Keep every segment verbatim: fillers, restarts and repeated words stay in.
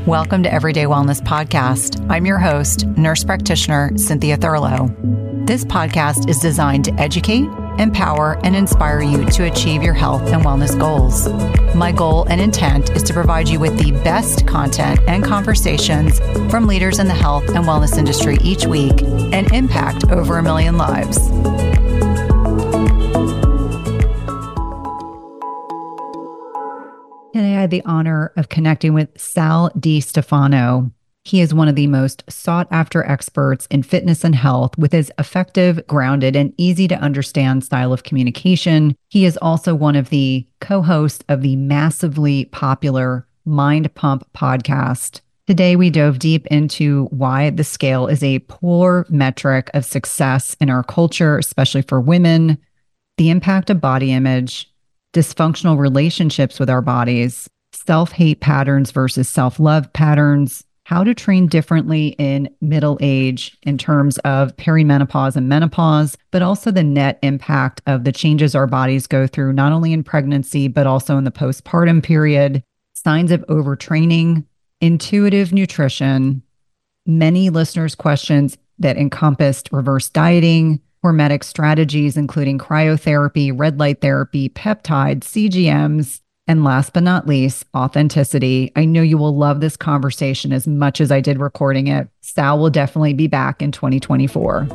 Welcome to Everyday Wellness Podcast. I'm your host, nurse practitioner Cynthia Thurlow. This podcast is designed to educate, empower, and inspire you to achieve your health and wellness goals. My goal and intent is to provide you with the best content and conversations from leaders in the health and wellness industry each week and impact over a million lives. Today, I had the honor of connecting with Sal DiStefano. He is one of the most sought-after experts in fitness and health with his effective, grounded, and easy-to-understand style of communication. He is also one of the co-hosts of the massively popular Mind Pump podcast. Today, we dove deep into why the scale is a poor metric of success in our culture, especially for women, the impact of body image, dysfunctional relationships with our bodies, self-hate patterns versus self-love patterns, how to train differently in middle age in terms of perimenopause and menopause, but also the net impact of the changes our bodies go through, not only in pregnancy, but also in the postpartum period, signs of overtraining, intuitive nutrition, many listeners' questions that encompassed reverse dieting, hormetic strategies, including cryotherapy, red light therapy, peptides, C G Ms, and last but not least, authenticity. I know you will love this conversation as much as I did recording it. Sal will definitely be back in twenty twenty-four.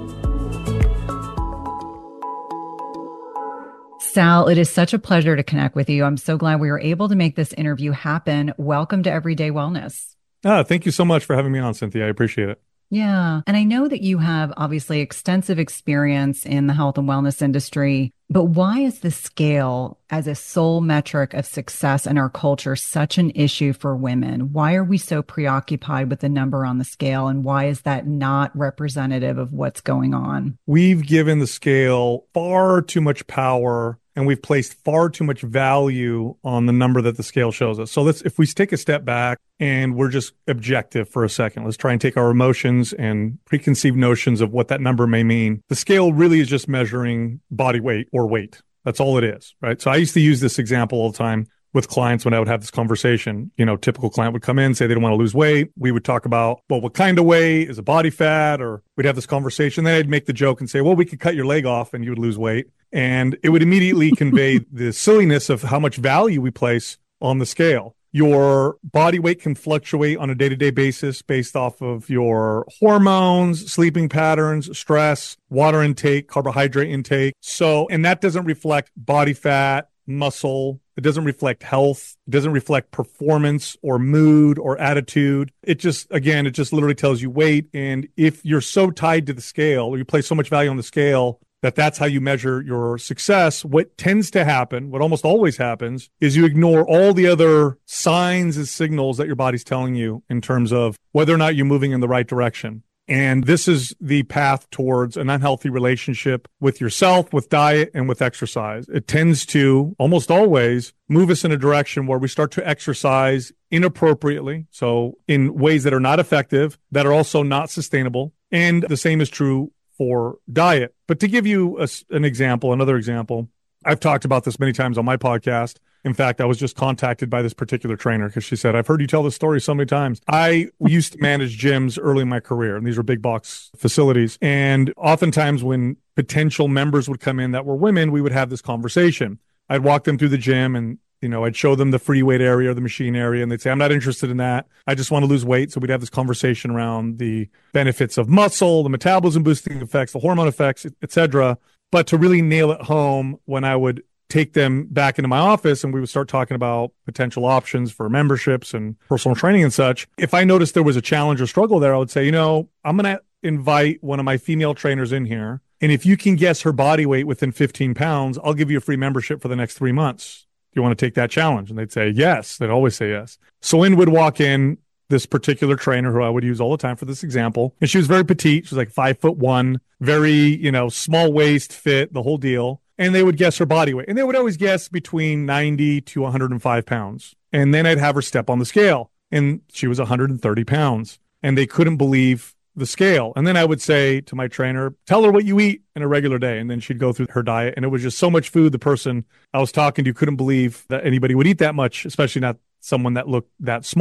Sal, it is such a pleasure to connect with you. I'm so glad we were able to make this interview happen. Welcome to Everyday Wellness. Ah, thank you so much for having me on, Cynthia. I appreciate it. Yeah. And I know that you have obviously extensive experience in the health and wellness industry, but why is the scale as a sole metric of success in our culture such an issue for women? Why are we so preoccupied with the number on the scale? And why is that not representative of what's going on? We've given the scale far too much power, and we've placed far too much value on the number that the scale shows us. So let's, if we take a step back and we're just objective for a second, let's try and take our emotions and preconceived notions of what that number may mean. The scale really is just measuring body weight or weight. That's all it is, right? So I used to use this example all the time with clients when I would have this conversation. You know, typical client would come in, say they don't want to lose weight. We would talk about, well, what kind of weight? Is it body fat? Or we'd have this conversation. Then I'd make the joke and say, well, we could cut your leg off and you would lose weight. And it would immediately convey the silliness of how much value we place on the scale. Your body weight can fluctuate on a day-to-day basis based off of your hormones, sleeping patterns, stress, water intake, carbohydrate intake. So, and that doesn't reflect body fat, muscle. It doesn't reflect health. It doesn't reflect performance or mood or attitude. It just, again, it just literally tells you weight. And if you're so tied to the scale, or you place so much value on the scale, that that's how you measure your success, what tends to happen, what almost always happens, is you ignore all the other signs and signals that your body's telling you in terms of whether or not you're moving in the right direction. And this is the path towards an unhealthy relationship with yourself, with diet, and with exercise. It tends to almost always move us in a direction where we start to exercise inappropriately, so in ways that are not effective, that are also not sustainable. And the same is true for diet. But to give you a, an example, another example, I've talked about this many times on my podcast. In fact, I was just contacted by this particular trainer because she said, I've heard you tell this story so many times. I used to manage gyms early in my career, and these were big box facilities. And oftentimes when potential members would come in that were women, we would have this conversation. I'd walk them through the gym and you know, I'd show them the free weight area or the machine area, and they'd say, I'm not interested in that. I just want to lose weight. So we'd have this conversation around the benefits of muscle, the metabolism boosting effects, the hormone effects, et cetera. But to really nail it home, when I would take them back into my office and we would start talking about potential options for memberships and personal training and such, if I noticed there was a challenge or struggle there, I would say, you know, I'm going to invite one of my female trainers in here. And if you can guess her body weight within fifteen pounds, I'll give you a free membership for the next three months. Do you want to take that challenge? And they'd say, yes. They'd always say yes. So in would walk in this particular trainer who I would use all the time for this example. And she was very petite. She was like five foot one, very, you know, small waist, fit, the whole deal. And they would guess her body weight. And they would always guess between ninety to one hundred five pounds. And then I'd have her step on the scale. And she was one hundred thirty pounds. And they couldn't believe the scale. And then I would say to my trainer, tell her what you eat in a regular day. And then she'd go through her diet. And it was just so much food. The person I was talking to couldn't believe that anybody would eat that much, especially not someone that looked that small.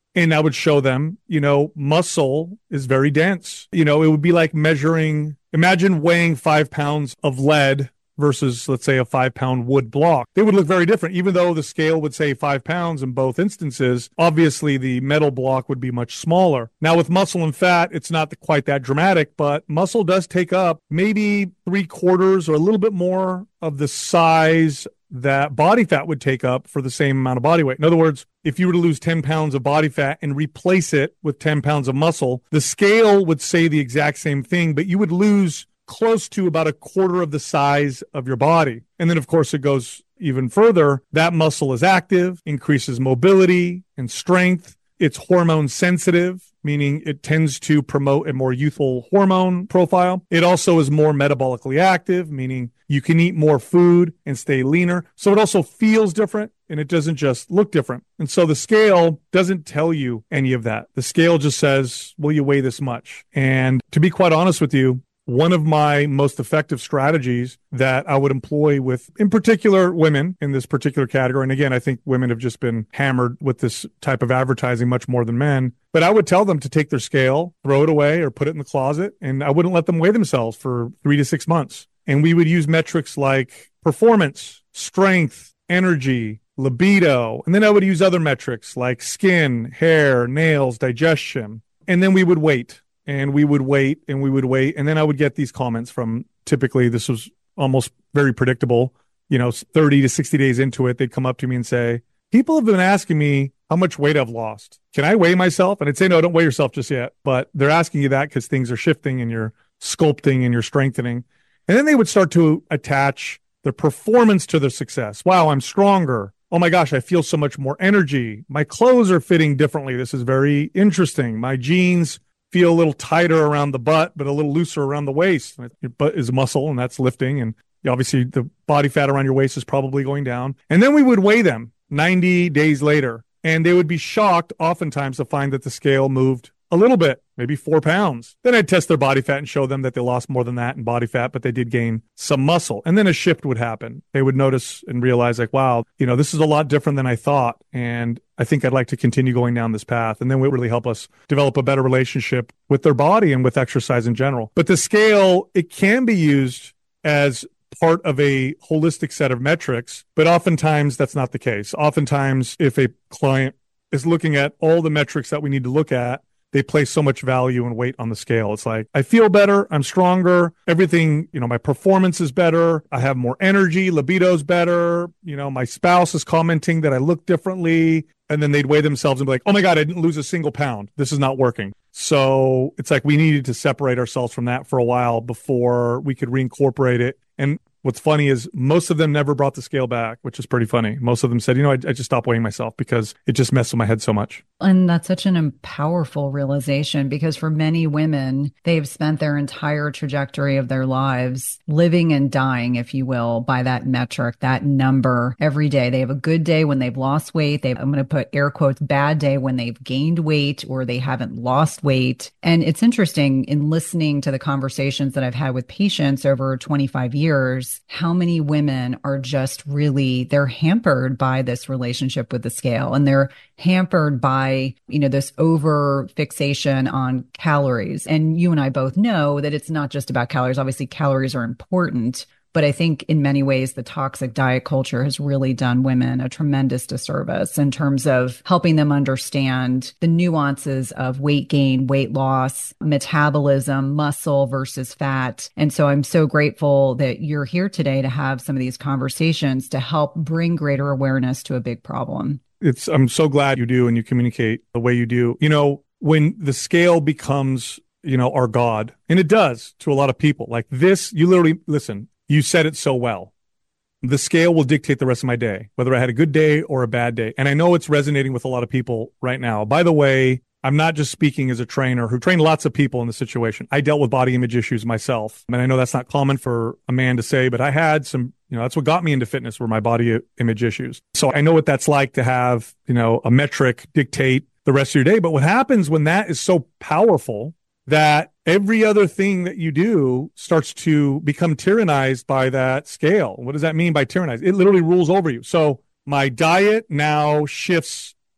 And I would show them, you know, muscle is very dense. You know, it would be like measuring, imagine weighing five pounds of lead versus, let's say, a five pound wood block. They would look very different. Even though the scale would say five pounds in both instances, obviously the metal block would be much smaller. Now with muscle and fat, it's not quite that dramatic, but muscle does take up maybe three quarters or a little bit more of the size that body fat would take up for the same amount of body weight. In other words, if you were to lose ten pounds of body fat and replace it with ten pounds of muscle, the scale would say the exact same thing, but you would lose close to about a quarter of the size of your body. And then, of course, it goes even further. That muscle is active, increases mobility and strength. It's hormone sensitive, meaning it tends to promote a more youthful hormone profile. It also is more metabolically active, meaning you can eat more food and stay leaner. So it also feels different and it doesn't just look different. And so the scale doesn't tell you any of that. The scale just says, will you weigh this much? And to be quite honest with you, one of my most effective strategies that I would employ with, in particular, women in this particular category. And again, I think women have just been hammered with this type of advertising much more than men. But I would tell them to take their scale, throw it away or put it in the closet. And I wouldn't let them weigh themselves for three to six months. And we would use metrics like performance, strength, energy, libido. And then I would use other metrics like skin, hair, nails, digestion. And then we would wait. And we would wait and we would wait. And then I would get these comments from, typically this was almost very predictable, you know, thirty to sixty days into it, they'd come up to me and say, people have been asking me how much weight I've lost. Can I weigh myself? And I'd say, no, don't weigh yourself just yet. But they're asking you that because things are shifting and you're sculpting and you're strengthening. And then they would start to attach their performance to their success. Wow, I'm stronger. Oh my gosh, I feel so much more energy. My clothes are fitting differently. This is very interesting. My jeans feel a little tighter around the butt, but a little looser around the waist. Your butt is muscle, and that's lifting. And obviously, the body fat around your waist is probably going down. And then we would weigh them ninety days later, and they would be shocked oftentimes to find that the scale moved a little bit, maybe four pounds. Then I'd test their body fat and show them that they lost more than that in body fat, but they did gain some muscle. And then a shift would happen. They would notice and realize like, wow, you know, this is a lot different than I thought. And I think I'd like to continue going down this path. And then it would really help us develop a better relationship with their body and with exercise in general. But the scale, it can be used as part of a holistic set of metrics, but oftentimes that's not the case. Oftentimes, if a client is looking at all the metrics that we need to look at, they place so much value and weight on the scale. It's like, I feel better. I'm stronger. Everything, you know, my performance is better. I have more energy. Libido's better. You know, my spouse is commenting that I look differently. And then they'd weigh themselves and be like, oh my God, I didn't lose a single pound. This is not working. So it's like we needed to separate ourselves from that for a while before we could reincorporate it. And what's funny is most of them never brought the scale back, which is pretty funny. Most of them said, you know, I, I just stopped weighing myself because it just messed with my head so much. And that's such an powerful realization because for many women, they've spent their entire trajectory of their lives living and dying, if you will, by that metric, that number every day. They have a good day when they've lost weight. They, I'm going to put air quotes, bad day when they've gained weight or they haven't lost weight. And it's interesting in listening to the conversations that I've had with patients over twenty-five years, how many women are just really, they're hampered by this relationship with the scale and they're hampered by, you know, this over fixation on calories. And you and I both know that it's not just about calories. Obviously, calories are important, but I think in many ways, the toxic diet culture has really done women a tremendous disservice in terms of helping them understand the nuances of weight gain, weight loss, metabolism, muscle versus fat. And so I'm so grateful that you're here today to have some of these conversations to help bring greater awareness to a big problem. It's, I'm so glad you do and you communicate the way you do. You know, when the scale becomes, you know, our God, and it does to a lot of people like this, you literally, listen, you said it so well. The scale will dictate the rest of my day, whether I had a good day or a bad day. And I know it's resonating with a lot of people right now. By the way, I'm not just speaking as a trainer who trained lots of people in the situation. I dealt with body image issues myself. And I know that's not common for a man to say, but I had some, you know, that's what got me into fitness were my body image issues. So I know what that's like to have, you know, a metric dictate the rest of your day. But what happens when that is so powerful that every other thing that you do starts to become tyrannized by that scale. What does that mean by tyrannized? It literally rules over you. So my diet now shifts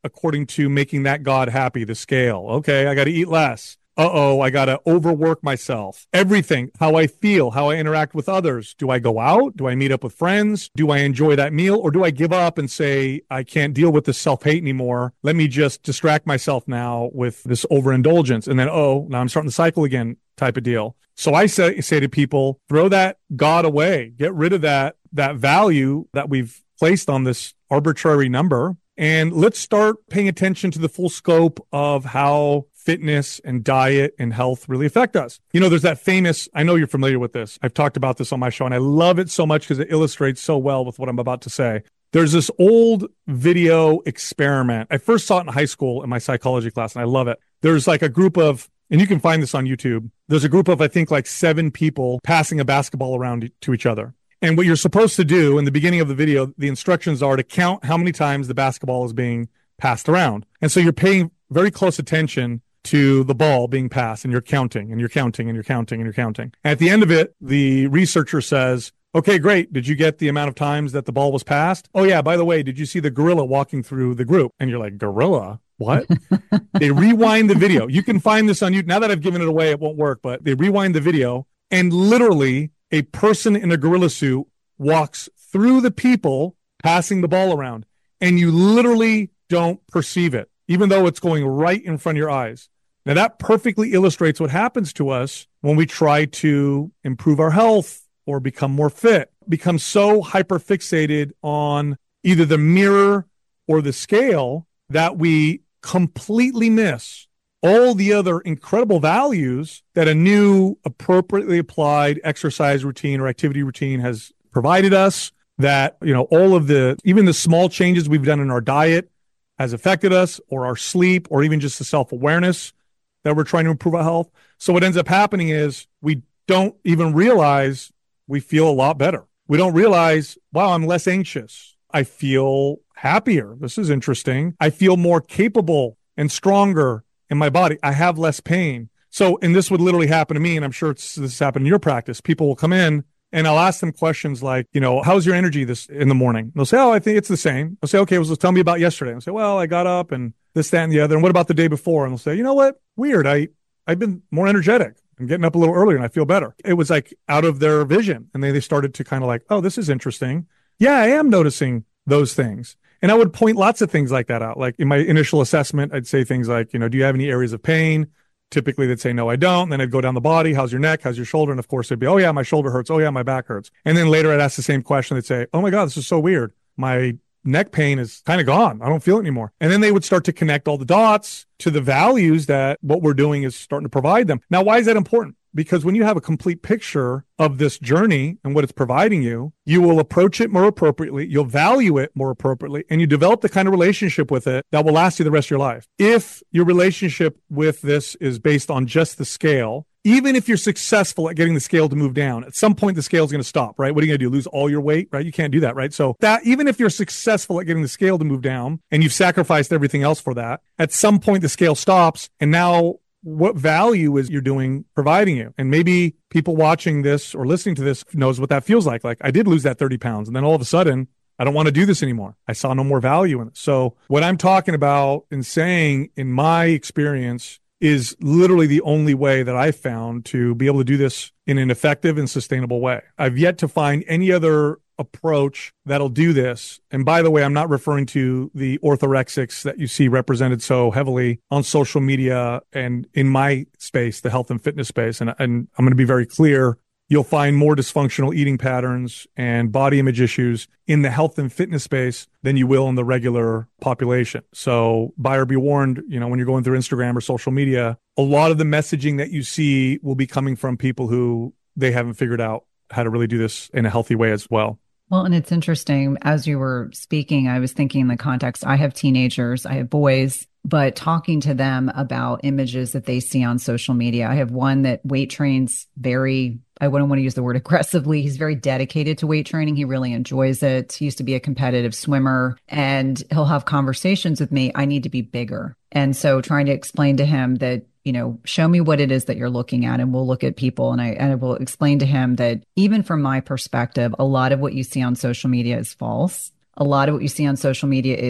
according to making that God happy, the scale. Okay, I got to eat less. Uh-oh, I got to overwork myself. Everything, how I feel, how I interact with others. Do I go out? Do I meet up with friends? Do I enjoy that meal? Or do I give up and say, I can't deal with this self-hate anymore. Let me just distract myself now with this overindulgence. And then, oh, now I'm starting to cycle again type of deal. So I say, say to people, throw that God away. Get rid of that, that value that we've placed on this arbitrary number. And let's start paying attention to the full scope of how fitness and diet and health really affect us. You know, there's that famous, I know you're familiar with this. I've talked about this on my show and I love it so much because it illustrates so well with what I'm about to say. There's this old video experiment. I first saw it in high school in my psychology class and I love it. There's like a group of, and you can find this on YouTube. There's a group of, I think like seven people passing a basketball around to each other. And what you're supposed to do in the beginning of the video, the instructions are to count how many times the basketball is being passed around. And so you're paying very close attention to the ball being passed and you're counting and you're counting and you're counting and you're counting. At the end of it, the researcher says, okay, great. Did you get the amount of times that the ball was passed? Oh yeah, by the way, did you see the gorilla walking through the group? And you're like, gorilla? What? They rewind the video. You can find this on YouTube. Now that I've given it away, it won't work, but they rewind the video and literally a person in a gorilla suit walks through the people passing the ball around and you literally don't perceive it, even though it's going right in front of your eyes. Now that perfectly illustrates what happens to us when we try to improve our health or become more fit, become so hyper fixated on either the mirror or the scale that we completely miss all the other incredible values that a new appropriately applied exercise routine or activity routine has provided us, that, you know, all of the, even the small changes we've done in our diet has affected us, or our sleep, or even just the self-awareness that we're trying to improve our health. So what ends up happening is we don't even realize we feel a lot better. We don't realize, wow, I'm less anxious. I feel happier. This is interesting. I feel more capable and stronger in my body. I have less pain. So, and this would literally happen to me, and I'm sure it's, this has happened in your practice. People will come in and I'll ask them questions like, you know, how's your energy this in the morning? And they'll say, oh, I think it's the same. I'll say, okay, well, so tell me about yesterday. I'll say, well, I got up and this, that, and the other. And what about the day before? And they'll say, you know what? Weird. I, I've been more energetic. I'm getting up a little earlier and I feel better. It was like out of their vision. And they, they started to kind of like, oh, this is interesting. Yeah, I am noticing those things. And I would point lots of things like that out. Like in my initial assessment, I'd say things like, you know, do you have any areas of pain? Typically they'd say, no, I don't. And then I'd go down the body. How's your neck? How's your shoulder? And of course they'd be, oh yeah, my shoulder hurts. Oh yeah, my back hurts. And then later I'd ask the same question. They'd say, oh my God, this is so weird. My neck pain is kind of gone. I don't feel it anymore. And then they would start to connect all the dots to the values that what we're doing is starting to provide them. Now, why is that important? Because when you have a complete picture of this journey and what it's providing you, you will approach it more appropriately, you'll value it more appropriately, and you develop the kind of relationship with it that will last you the rest of your life. If your relationship with this is based on just the scale, even if you're successful at getting the scale to move down, at some point the scale is going to stop, right? What are you going to do? Lose all your weight, right? You can't do that, right? So that even if you're successful at getting the scale to move down and you've sacrificed everything else for that, at some point the scale stops, and now what value is you're doing providing you? And maybe people watching this or listening to this knows what that feels like. Like, I did lose that thirty pounds. And then all of a sudden, I don't want to do this anymore. I saw no more value in it. So what I'm talking about and saying in my experience is literally the only way that I've found to be able to do this in an effective and sustainable way. I've yet to find any other approach that'll do this. And by the way, I'm not referring to the orthorexics that you see represented so heavily on social media and in my space, the health and fitness space. And, and I'm going to be very clear. You'll find more dysfunctional eating patterns and body image issues in the health and fitness space than you will in the regular population. So buyer be warned, you know, when you're going through Instagram or social media, a lot of the messaging that you see will be coming from people who they haven't figured out how to really do this in a healthy way as well. Well, and it's interesting, as you were speaking, I was thinking in the context, I have teenagers, I have boys, but talking to them about images that they see on social media. I have one that weight trains very, I wouldn't want to use the word aggressively. He's very dedicated to weight training. He really enjoys it. He used to be a competitive swimmer, and he'll have conversations with me. I need to be bigger. And so trying to explain to him that, you know, show me what it is that you're looking at, and we'll look at people. And I, and I will explain to him that even from my perspective, a lot of what you see on social media is false. A lot of what you see on social media is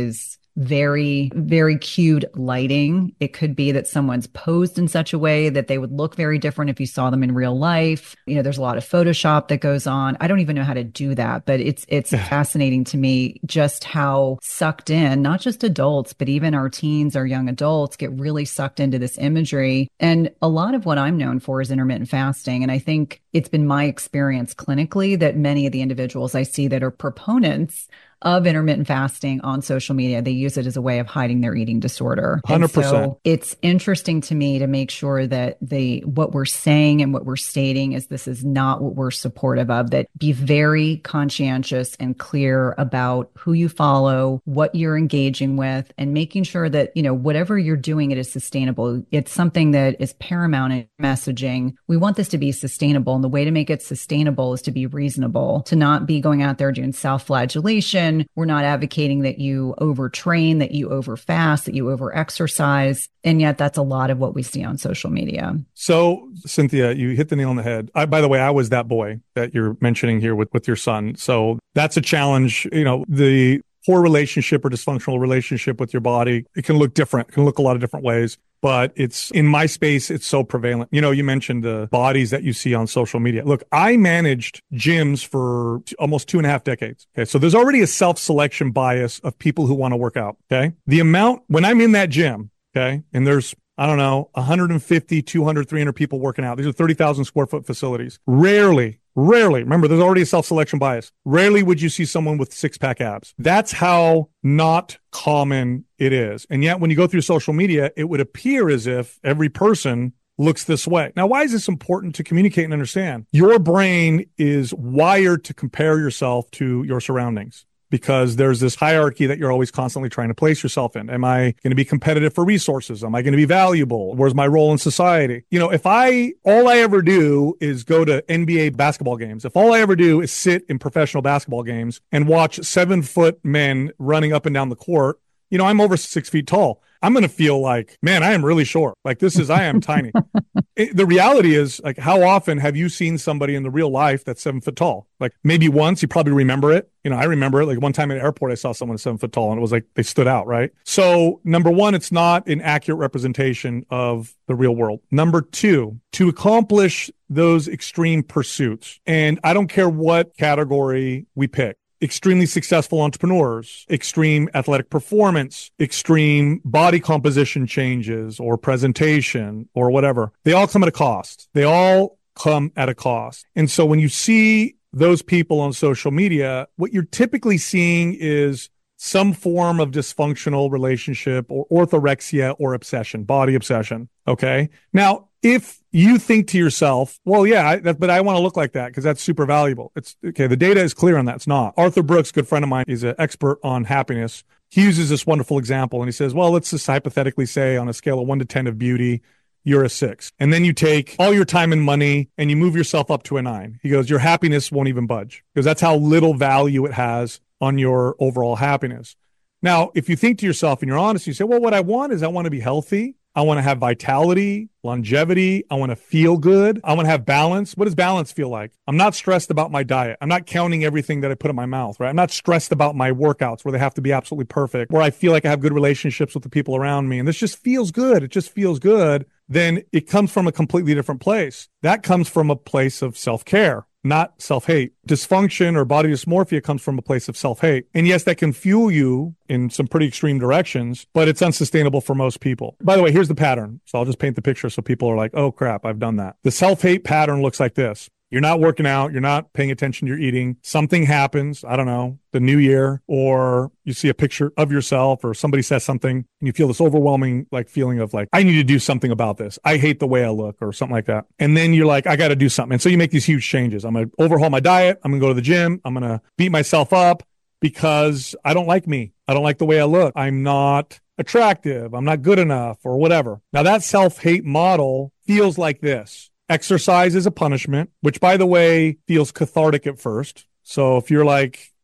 very, very cued lighting. It could be that someone's posed in such a way that they would look very different if you saw them in real life. You know, there's a lot of Photoshop that goes on. I don't even know how to do that, but it's it's fascinating to me just how sucked in, not just adults, but even our teens, our young adults get really sucked into this imagery. And a lot of what I'm known for is intermittent fasting. And I think it's been my experience clinically that many of the individuals I see that are proponents of intermittent fasting on social media, they use it as a way of hiding their eating disorder. one hundred percent. And so it's interesting to me to make sure that the what we're saying and what we're stating is this is not what we're supportive of, that be very conscientious and clear about who you follow, what you're engaging with, and making sure that, you know, whatever you're doing, it is sustainable. It's something that is paramount in messaging. We want this to be sustainable. And the way to make it sustainable is to be reasonable, to not be going out there doing self-flagellation. We're not advocating that you overtrain, that you overfast, that you overexercise. And yet that's a lot of what we see on social media. So, Cynthia, you hit the nail on the head. I, by the way, I was that boy that you're mentioning here with, with your son. So that's a challenge. You know, the poor relationship or dysfunctional relationship with your body, it can look different. It can look a lot of different ways. But it's in my space, it's so prevalent. You know, you mentioned the bodies that you see on social media. Look, I managed gyms for almost two and a half decades. Okay. So there's already a self-selection bias of people who want to work out. Okay. The amount, when I'm in that gym, okay, and there's, I don't know, one hundred fifty, two hundred, three hundred people working out. These are thirty thousand square foot facilities. Rarely, rarely, remember, there's already a self-selection bias. Rarely would you see someone with six-pack abs. That's how not common it is. And yet, when you go through social media, it would appear as if every person looks this way. Now, why is this important to communicate and understand? Your brain is wired to compare yourself to your surroundings, because there's this hierarchy that you're always constantly trying to place yourself in. Am I going to be competitive for resources? Am I going to be valuable? Where's my role in society? You know, if I, all I ever do is go to N B A basketball games, if all I ever do is sit in professional basketball games and watch seven foot men running up and down the court, you know, I'm over six feet tall. I'm going to feel like, man, I am really short. Like this is, I am tiny. It, the reality is, like, how often have you seen somebody in the real life that's seven foot tall? Like maybe once, you probably remember it. You know, I remember it. Like one time at an airport, I saw someone seven foot tall and it was like, they stood out, right? So number one, it's not an accurate representation of the real world. Number two, to accomplish those extreme pursuits, and I don't care what category we pick, extremely successful entrepreneurs, extreme athletic performance, extreme body composition changes or presentation or whatever, they all come at a cost. They all come at a cost. And so when you see those people on social media, what you're typically seeing is some form of dysfunctional relationship or orthorexia or obsession, body obsession. Okay. Now, if you think to yourself, well, yeah, I, that, but I want to look like that because that's super valuable. It's okay. The data is clear on that. It's not. Arthur Brooks, good friend of mine, he's an expert on happiness. He uses this wonderful example and he says, well, let's just hypothetically say on a scale of one to ten of beauty, you're a six. And then you take all your time and money and you move yourself up to a nine. He goes, your happiness won't even budge because that's how little value it has on your overall happiness. Now, if you think to yourself and you're honest, you say, well, what I want is I want to be healthy. I want to have vitality, longevity. I want to feel good. I want to have balance. What does balance feel like? I'm not stressed about my diet. I'm not counting everything that I put in my mouth, right? I'm not stressed about my workouts where they have to be absolutely perfect, where I feel like I have good relationships with the people around me. And this just feels good. It just feels good. Then it comes from a completely different place. That comes from a place of self-care, not self-hate. Dysfunction or body dysmorphia comes from a place of self-hate. And yes, that can fuel you in some pretty extreme directions, but it's unsustainable for most people. By the way, here's the pattern. So I'll just paint the picture so people are like, oh crap, I've done that. The self-hate pattern looks like this. You're not working out. You're not paying attention to your eating. Something happens. I don't know, the new year, or you see a picture of yourself or somebody says something and you feel this overwhelming like feeling of like, I need to do something about this. I hate the way I look or something like that. And then you're like, I got to do something. And so you make these huge changes. I'm going to overhaul my diet. I'm going to go to the gym. I'm going to beat myself up because I don't like me. I don't like the way I look. I'm not attractive. I'm not good enough or whatever. Now that self-hate model feels like this. Exercise is a punishment, which, by the way, feels cathartic at first. So if you're like,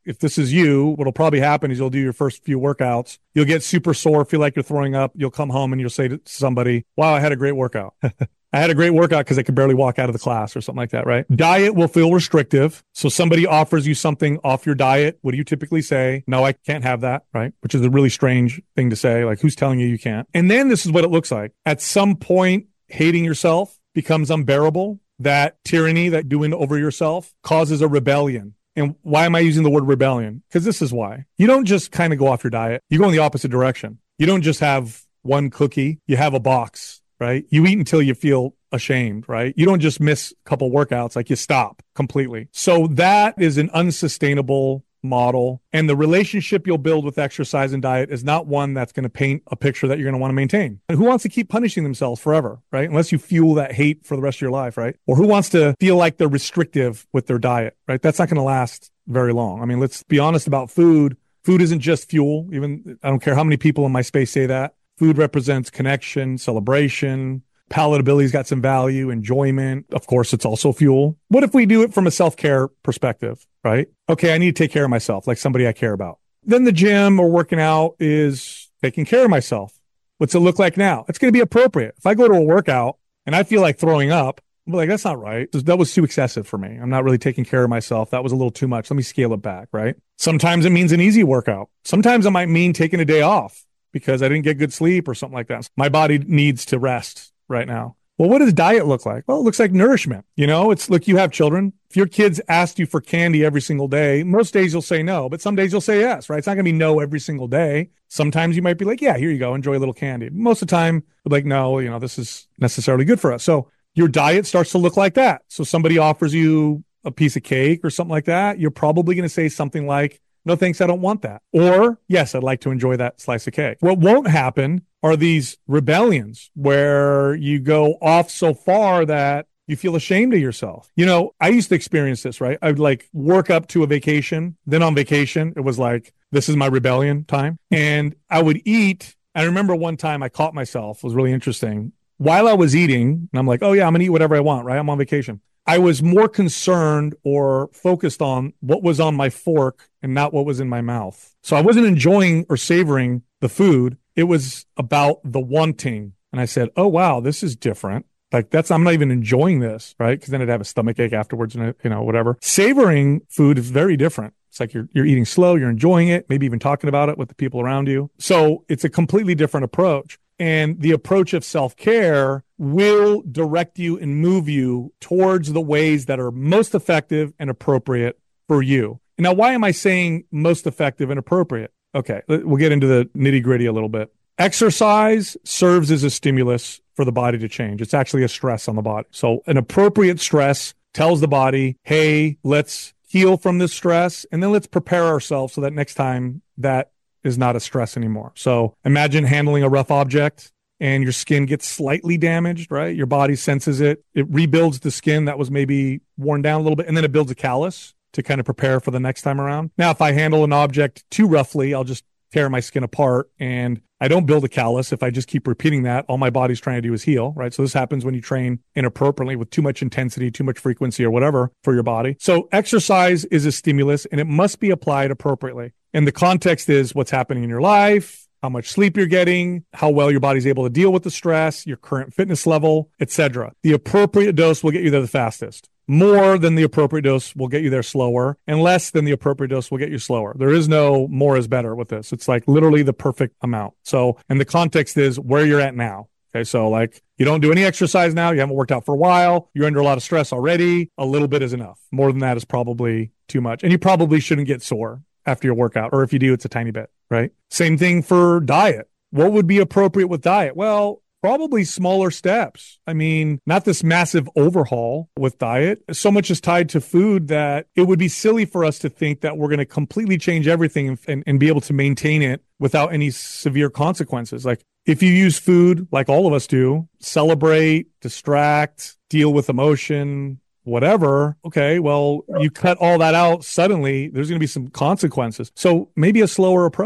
if this is you, what'll probably happen is you'll do your first few workouts. You'll get super sore, feel like you're throwing up. You'll come home and you'll say to somebody, wow, I had a great workout. I had a great workout because I could barely walk out of the class or something like that, right? Diet will feel restrictive. So somebody offers you something off your diet. What do you typically say? No, I can't have that, right? Which is a really strange thing to say. Like, who's telling you you can't? And then this is what it looks like. At some point, hating yourself becomes unbearable. That tyranny that doing over yourself causes a rebellion. And why am I using the word rebellion? Because this is why. You don't just kind of go off your diet. You go in the opposite direction. You don't just have one cookie. You have a box, right? You eat until you feel ashamed, right? You don't just miss a couple workouts, like you stop completely. So that is an unsustainable model. And the relationship you'll build with exercise and diet is not one that's going to paint a picture that you're going to want to maintain. And who wants to keep punishing themselves forever, right? Unless you fuel that hate for the rest of your life, right? Or who wants to feel like they're restrictive with their diet, right? That's not going to last very long. I mean, let's be honest about food. Food isn't just fuel. Even, I don't care how many people in my space say that. Food represents connection, celebration. Palatability's got some value, enjoyment. Of course, it's also fuel. What if we do it from a self-care perspective, right? Okay, I need to take care of myself, like somebody I care about. Then the gym or working out is taking care of myself. What's it look like now? It's going to be appropriate. If I go to a workout and I feel like throwing up, I'm like, that's not right. That was too excessive for me. I'm not really taking care of myself. That was a little too much. Let me scale it back, right? Sometimes it means an easy workout. Sometimes it might mean taking a day off because I didn't get good sleep or something like that. My body needs to rest right now. Well, what does diet look like? Well, it looks like nourishment. You know, it's like you have children. If your kids asked you for candy every single day, most days you'll say no, but some days you'll say yes, right? It's not going to be no every single day. Sometimes you might be like, yeah, here you go. Enjoy a little candy. Most of the time, like, no, you know, this is necessarily good for us. So your diet starts to look like that. So somebody offers you a piece of cake or something like that. You're probably going to say something like, no, thanks, I don't want that. Or, yes, I'd like to enjoy that slice of cake. What won't happen are these rebellions where you go off so far that you feel ashamed of yourself. You know, I used to experience this, right? I'd like work up to a vacation. Then on vacation, it was like, this is my rebellion time. And I would eat. I remember one time I caught myself. It was really interesting. While I was eating, and I'm like, oh yeah, I'm going to eat whatever I want, right? I'm on vacation. I was more concerned or focused on what was on my fork and not what was in my mouth. So I wasn't enjoying or savoring the food. It was about the wanting. And I said, oh, wow, this is different. Like that's, I'm not even enjoying this, right? Because then I'd have a stomach ache afterwards and, you know, whatever. Savoring food is very different. It's like you're, you're eating slow, you're enjoying it, maybe even talking about it with the people around you. So it's a completely different approach. And the approach of self-care will direct you and move you towards the ways that are most effective and appropriate for you. Now, why am I saying most effective and appropriate? Okay, we'll get into the nitty-gritty a little bit. Exercise serves as a stimulus for the body to change. It's actually a stress on the body. So an appropriate stress tells the body, hey, let's heal from this stress, and then let's prepare ourselves so that next time that is not a stress anymore. So imagine handling a rough object and your skin gets slightly damaged, right? Your body senses it. It rebuilds the skin that was maybe worn down a little bit, and then it builds a callus to kind of prepare for the next time around. Now, if I handle an object too roughly, I'll just tear my skin apart, and I don't build a callus. If I just keep repeating that, all my body's trying to do is heal, right? So this happens when you train inappropriately with too much intensity, too much frequency or whatever for your body. So exercise is a stimulus and it must be applied appropriately. And the context is what's happening in your life, how much sleep you're getting, how well your body's able to deal with the stress, your current fitness level, et cetera. The appropriate dose will get you there the fastest. More than the appropriate dose will get you there slower, and less than the appropriate dose will get you slower. There is no more is better with this. It's like literally the perfect amount. So, and the context is where you're at now. Okay. So like you don't do any exercise now. You haven't worked out for a while. You're under a lot of stress already. A little bit is enough. More than that is probably too much. And you probably shouldn't get sore after your workout, or if you do, it's a tiny bit, right? Same thing for diet. What would be appropriate with diet? Well, probably smaller steps. I mean, not this massive overhaul with diet. So much is tied to food that it would be silly for us to think that we're going to completely change everything and, and, and be able to maintain it without any severe consequences. Like if you use food like all of us do, celebrate, distract, deal with emotion, whatever, okay, well, you cut all that out suddenly, there's going to be some consequences. So maybe a slower approach.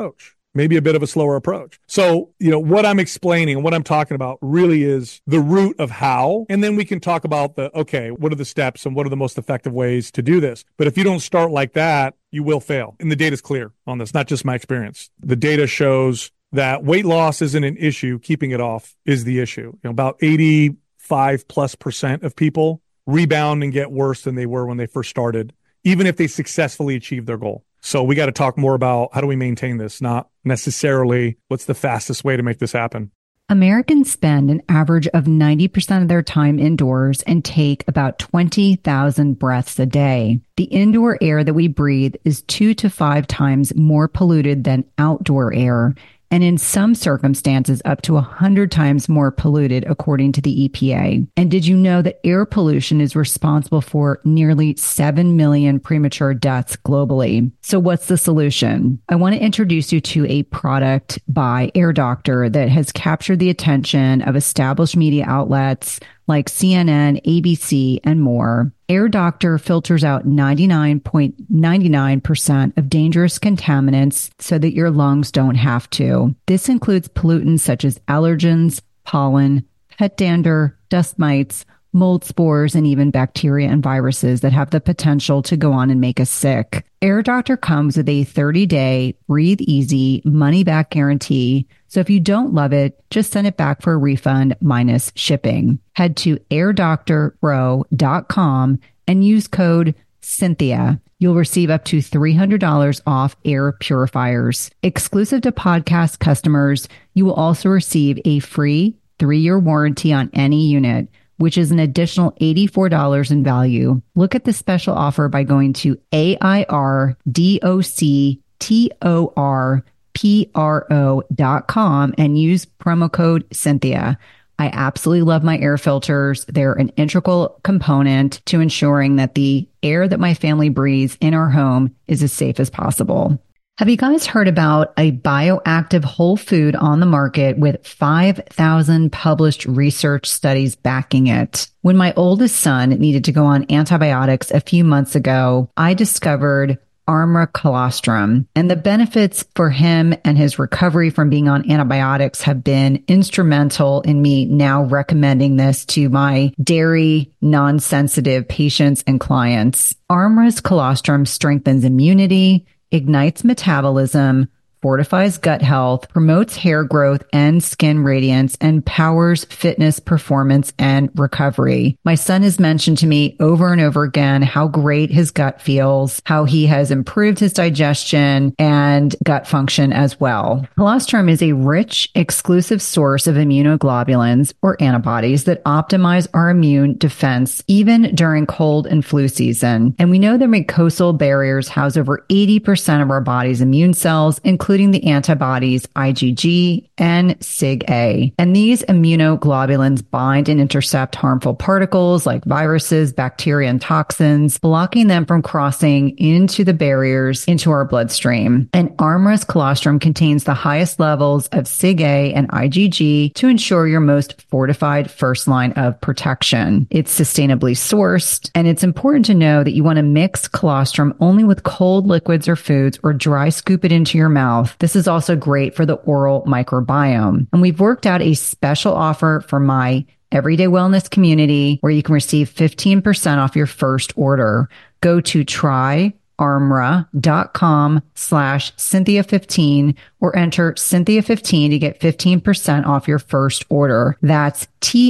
maybe a bit of a slower approach. So, you know, what I'm explaining and what I'm talking about really is the root of how, and then we can talk about the, okay, what are the steps and what are the most effective ways to do this? But if you don't start like that, you will fail. And the data is clear on this, not just my experience. The data shows that weight loss isn't an issue. Keeping it off is the issue. You know, about eighty-five plus percent of people rebound and get worse than they were when they first started, even if they successfully achieve their goal. So we got to talk more about how do we maintain this, not necessarily what's the fastest way to make this happen. Americans spend an average of ninety percent of their time indoors and take about twenty thousand breaths a day. The indoor air that we breathe is two to five times more polluted than outdoor air, and in some circumstances up to one hundred times more polluted, according to the E P A. And did you know that air pollution is responsible for nearly seven million premature deaths globally? So what's the solution? I want to introduce you to a product by Air Doctor that has captured the attention of established media outlets like C N N, A B C, and more. Air Doctor filters out ninety-nine point nine nine percent of dangerous contaminants so that your lungs don't have to. This includes pollutants such as allergens, pollen, pet dander, dust mites, mold spores, and even bacteria and viruses that have the potential to go on and make us sick. Air Doctor comes with a thirty-day breathe easy money-back guarantee. So if you don't love it, just send it back for a refund minus shipping. Head to air doctor pro dot com and use code Cynthia. You'll receive up to three hundred dollars off air purifiers. Exclusive to podcast customers, you will also receive a free three-year warranty on any unit, which is an additional eighty-four dollars in value. Look at the special offer by going to A I R D O C T O R P R O dot com and use promo code Cynthia. I absolutely love my air filters. They're an integral component to ensuring that the air that my family breathes in our home is as safe as possible. Have you guys heard about a bioactive whole food on the market with five thousand published research studies backing it? When my oldest son needed to go on antibiotics a few months ago, I discovered Armra Colostrum, and the benefits for him and his recovery from being on antibiotics have been instrumental in me now recommending this to my dairy non-sensitive patients and clients. Armra's Colostrum strengthens immunity, ignites metabolism, fortifies gut health, promotes hair growth and skin radiance, and powers fitness, performance, and recovery. My son has mentioned to me over and over again how great his gut feels, how he has improved his digestion and gut function as well. Colostrum is a rich, exclusive source of immunoglobulins or antibodies that optimize our immune defense even during cold and flu season. And we know that mucosal barriers house over eighty percent of our body's immune cells, including including the antibodies I G G and SIG-A. And these immunoglobulins bind and intercept harmful particles like viruses, bacteria, and toxins, blocking them from crossing into the barriers into our bloodstream. And Armra's Colostrum contains the highest levels of SIG-A and I G G to ensure your most fortified first line of protection. It's sustainably sourced, and it's important to know that you want to mix colostrum only with cold liquids or foods, or dry scoop it into your mouth. This is also great for the oral microbiome. And we've worked out a special offer for my Everyday Wellness community where you can receive fifteen percent off your first order. Go to tryarmra.com slash Cynthia fifteen or enter Cynthia fifteen to get fifteen percent off your first order. That's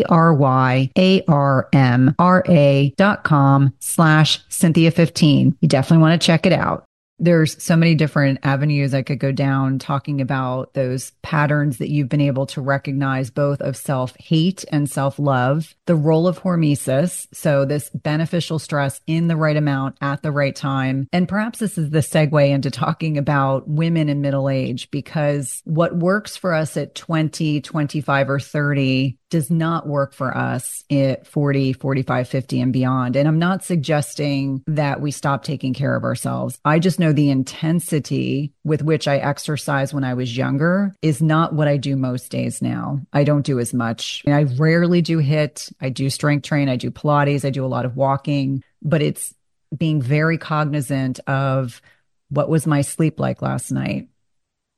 T-R-Y-A-R-M-R-A dot com slash Cynthia fifteen. You definitely want to check it out. There's so many different avenues I could go down talking about those patterns that you've been able to recognize, both of self-hate and self-love, the role of hormesis, so this beneficial stress in the right amount at the right time. And perhaps this is the segue into talking about women in middle age, because what works for us at twenty, twenty-five, or thirty does not work for us at forty, forty-five, fifty, and beyond. And I'm not suggesting that we stop taking care of ourselves. I just know the intensity with which I exercise when I was younger is not what I do most days now. I don't do as much. And I rarely do HIIT. I do strength train. I do Pilates. I do a lot of walking, but it's being very cognizant of what was my sleep like last night?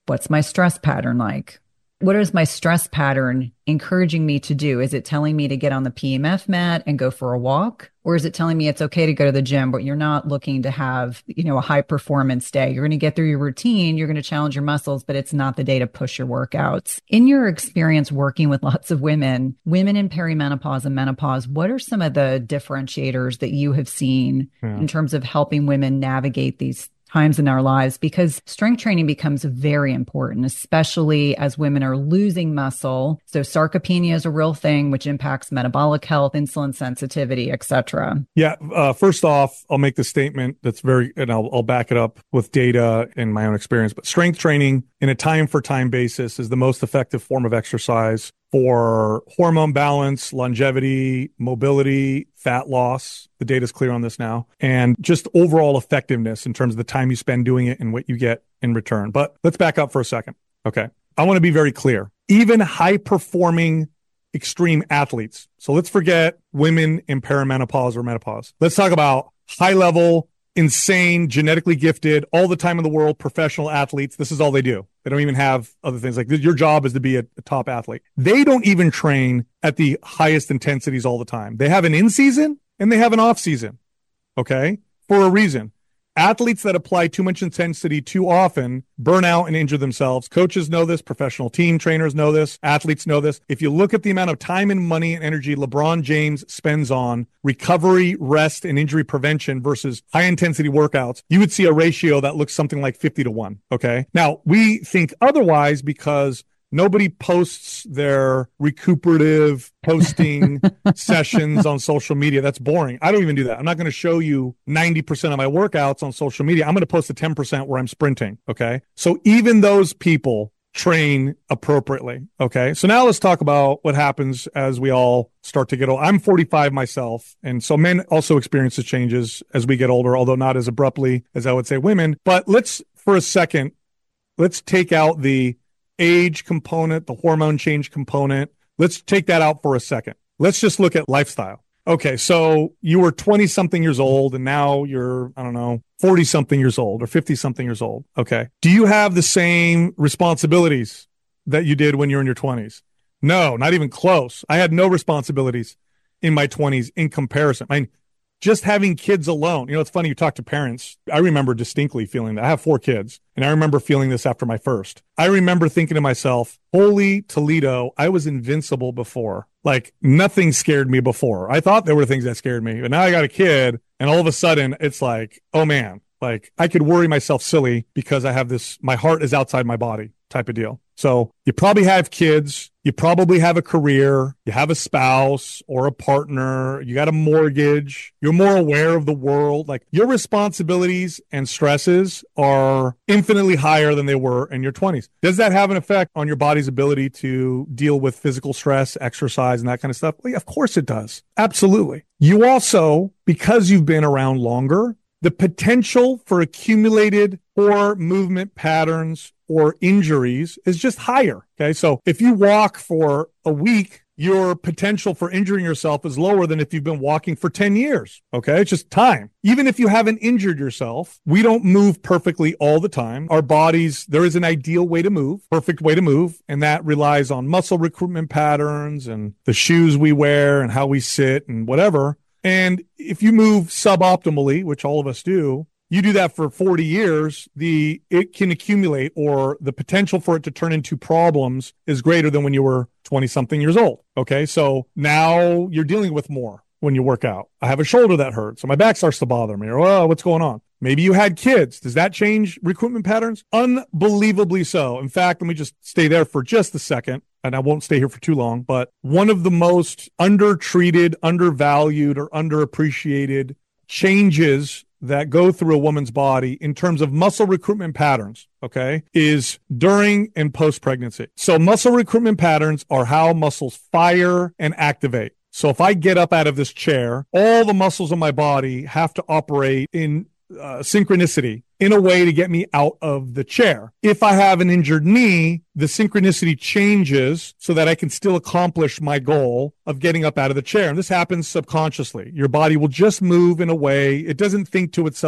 What's my stress pattern like? What is my stress pattern encouraging me to do? Is it telling me to get on the P M F mat and go for a walk? Or is it telling me it's okay to go to the gym, but you're not looking to have, you know, a high performance day? You're going to get through your routine. You're going to challenge your muscles, but it's not the day to push your workouts. In your experience working with lots of women, women in perimenopause and menopause, what are some of the differentiators that you have seen yeah. in terms of helping women navigate these times in our lives? Because strength training becomes very important, especially as women are losing muscle. So sarcopenia is a real thing, which impacts metabolic health, insulin sensitivity, et cetera. Yeah. Uh, first off, I'll make the statement that's very, and I'll, I'll back it up with data and my own experience. But strength training in a time for time basis is the most effective form of exercise for hormone balance, longevity, mobility, fat loss. The data is clear on this now. And just overall effectiveness in terms of the time you spend doing it and what you get in return. But let's back up for a second. Okay. I want to be very clear. Even high performing extreme athletes. So let's forget women in perimenopause or menopause. Let's talk about high level, insane, genetically gifted, all the time in the world, professional athletes. This is all they do. They don't even have other things. Like your job is to be a, a top athlete. They don't even train at the highest intensities all the time. They have an in-season and they have an off-season, okay, for a reason. Athletes that apply too much intensity too often burn out and injure themselves. Coaches know this. Professional team trainers know this. Athletes know this. If you look at the amount of time and money and energy LeBron James spends on recovery, rest, and injury prevention versus high-intensity workouts, you would see a ratio that looks something like fifty to one, okay? Now, we think otherwise because nobody posts their recuperative posting sessions on social media. That's boring. I don't even do that. I'm not going to show you ninety percent of my workouts on social media. I'm going to post the ten percent where I'm sprinting. Okay. So even those people train appropriately. Okay. So now let's talk about what happens as we all start to get old. I'm forty-five myself. And so men also experience the changes as we get older, although not as abruptly as I would say women. But let's, for a second, let's take out the age component, the hormone change component. Let's take that out for a second. Let's just look at lifestyle. Okay, so you were twenty-something years old, and now you're, I don't know, forty-something years old or fifty-something years old. Okay. Do you have the same responsibilities that you did when you were in your twenties? No, not even close. I had no responsibilities in my twenties in comparison. I mean, just having kids alone. You know, it's funny, you talk to parents. I remember distinctly feeling that. I have four kids, and I remember feeling this after my first. I remember thinking to myself, holy Toledo, I was invincible before. Like, nothing scared me before. I thought there were things that scared me, but now I got a kid, and all of a sudden, it's like, oh man, like I could worry myself silly because I have this, my heart is outside my body type of deal. So you probably have kids, you probably have a career, you have a spouse or a partner, you got a mortgage, you're more aware of the world. Like your responsibilities and stresses are infinitely higher than they were in your twenties. Does that have an effect on your body's ability to deal with physical stress, exercise, and that kind of stuff? Well, yeah, of course it does. Absolutely. You also, because you've been around longer, the potential for accumulated poor movement patterns or injuries is just higher. Okay. So if you walk for a week, your potential for injuring yourself is lower than if you've been walking for ten years. Okay. It's just time. Even if you haven't injured yourself, we don't move perfectly all the time. Our bodies, there is an ideal way to move, perfect way to move. And that relies on muscle recruitment patterns and the shoes we wear and how we sit and whatever. And if you move suboptimally, which all of us do, you do that for forty years, the it can accumulate, or the potential for it to turn into problems is greater than when you were twenty-something years old. Okay, so now you're dealing with more when you work out. I have a shoulder that hurts, so my back starts to bother me, or, oh, what's going on? Maybe you had kids. Does that change recruitment patterns? Unbelievably so. In fact, let me just stay there for just a second, and I won't stay here for too long, but one of the most undertreated, undervalued, or underappreciated changes that go through a woman's body in terms of muscle recruitment patterns, okay, is during and post-pregnancy. So muscle recruitment patterns are how muscles fire and activate. So if I get up out of this chair, all the muscles in my body have to operate in uh, synchronicity in a way to get me out of the chair. If I have an injured knee, the synchronicity changes so that I can still accomplish my goal of getting up out of the chair. And this happens subconsciously. Your body will just move in a way. It doesn't think to itself,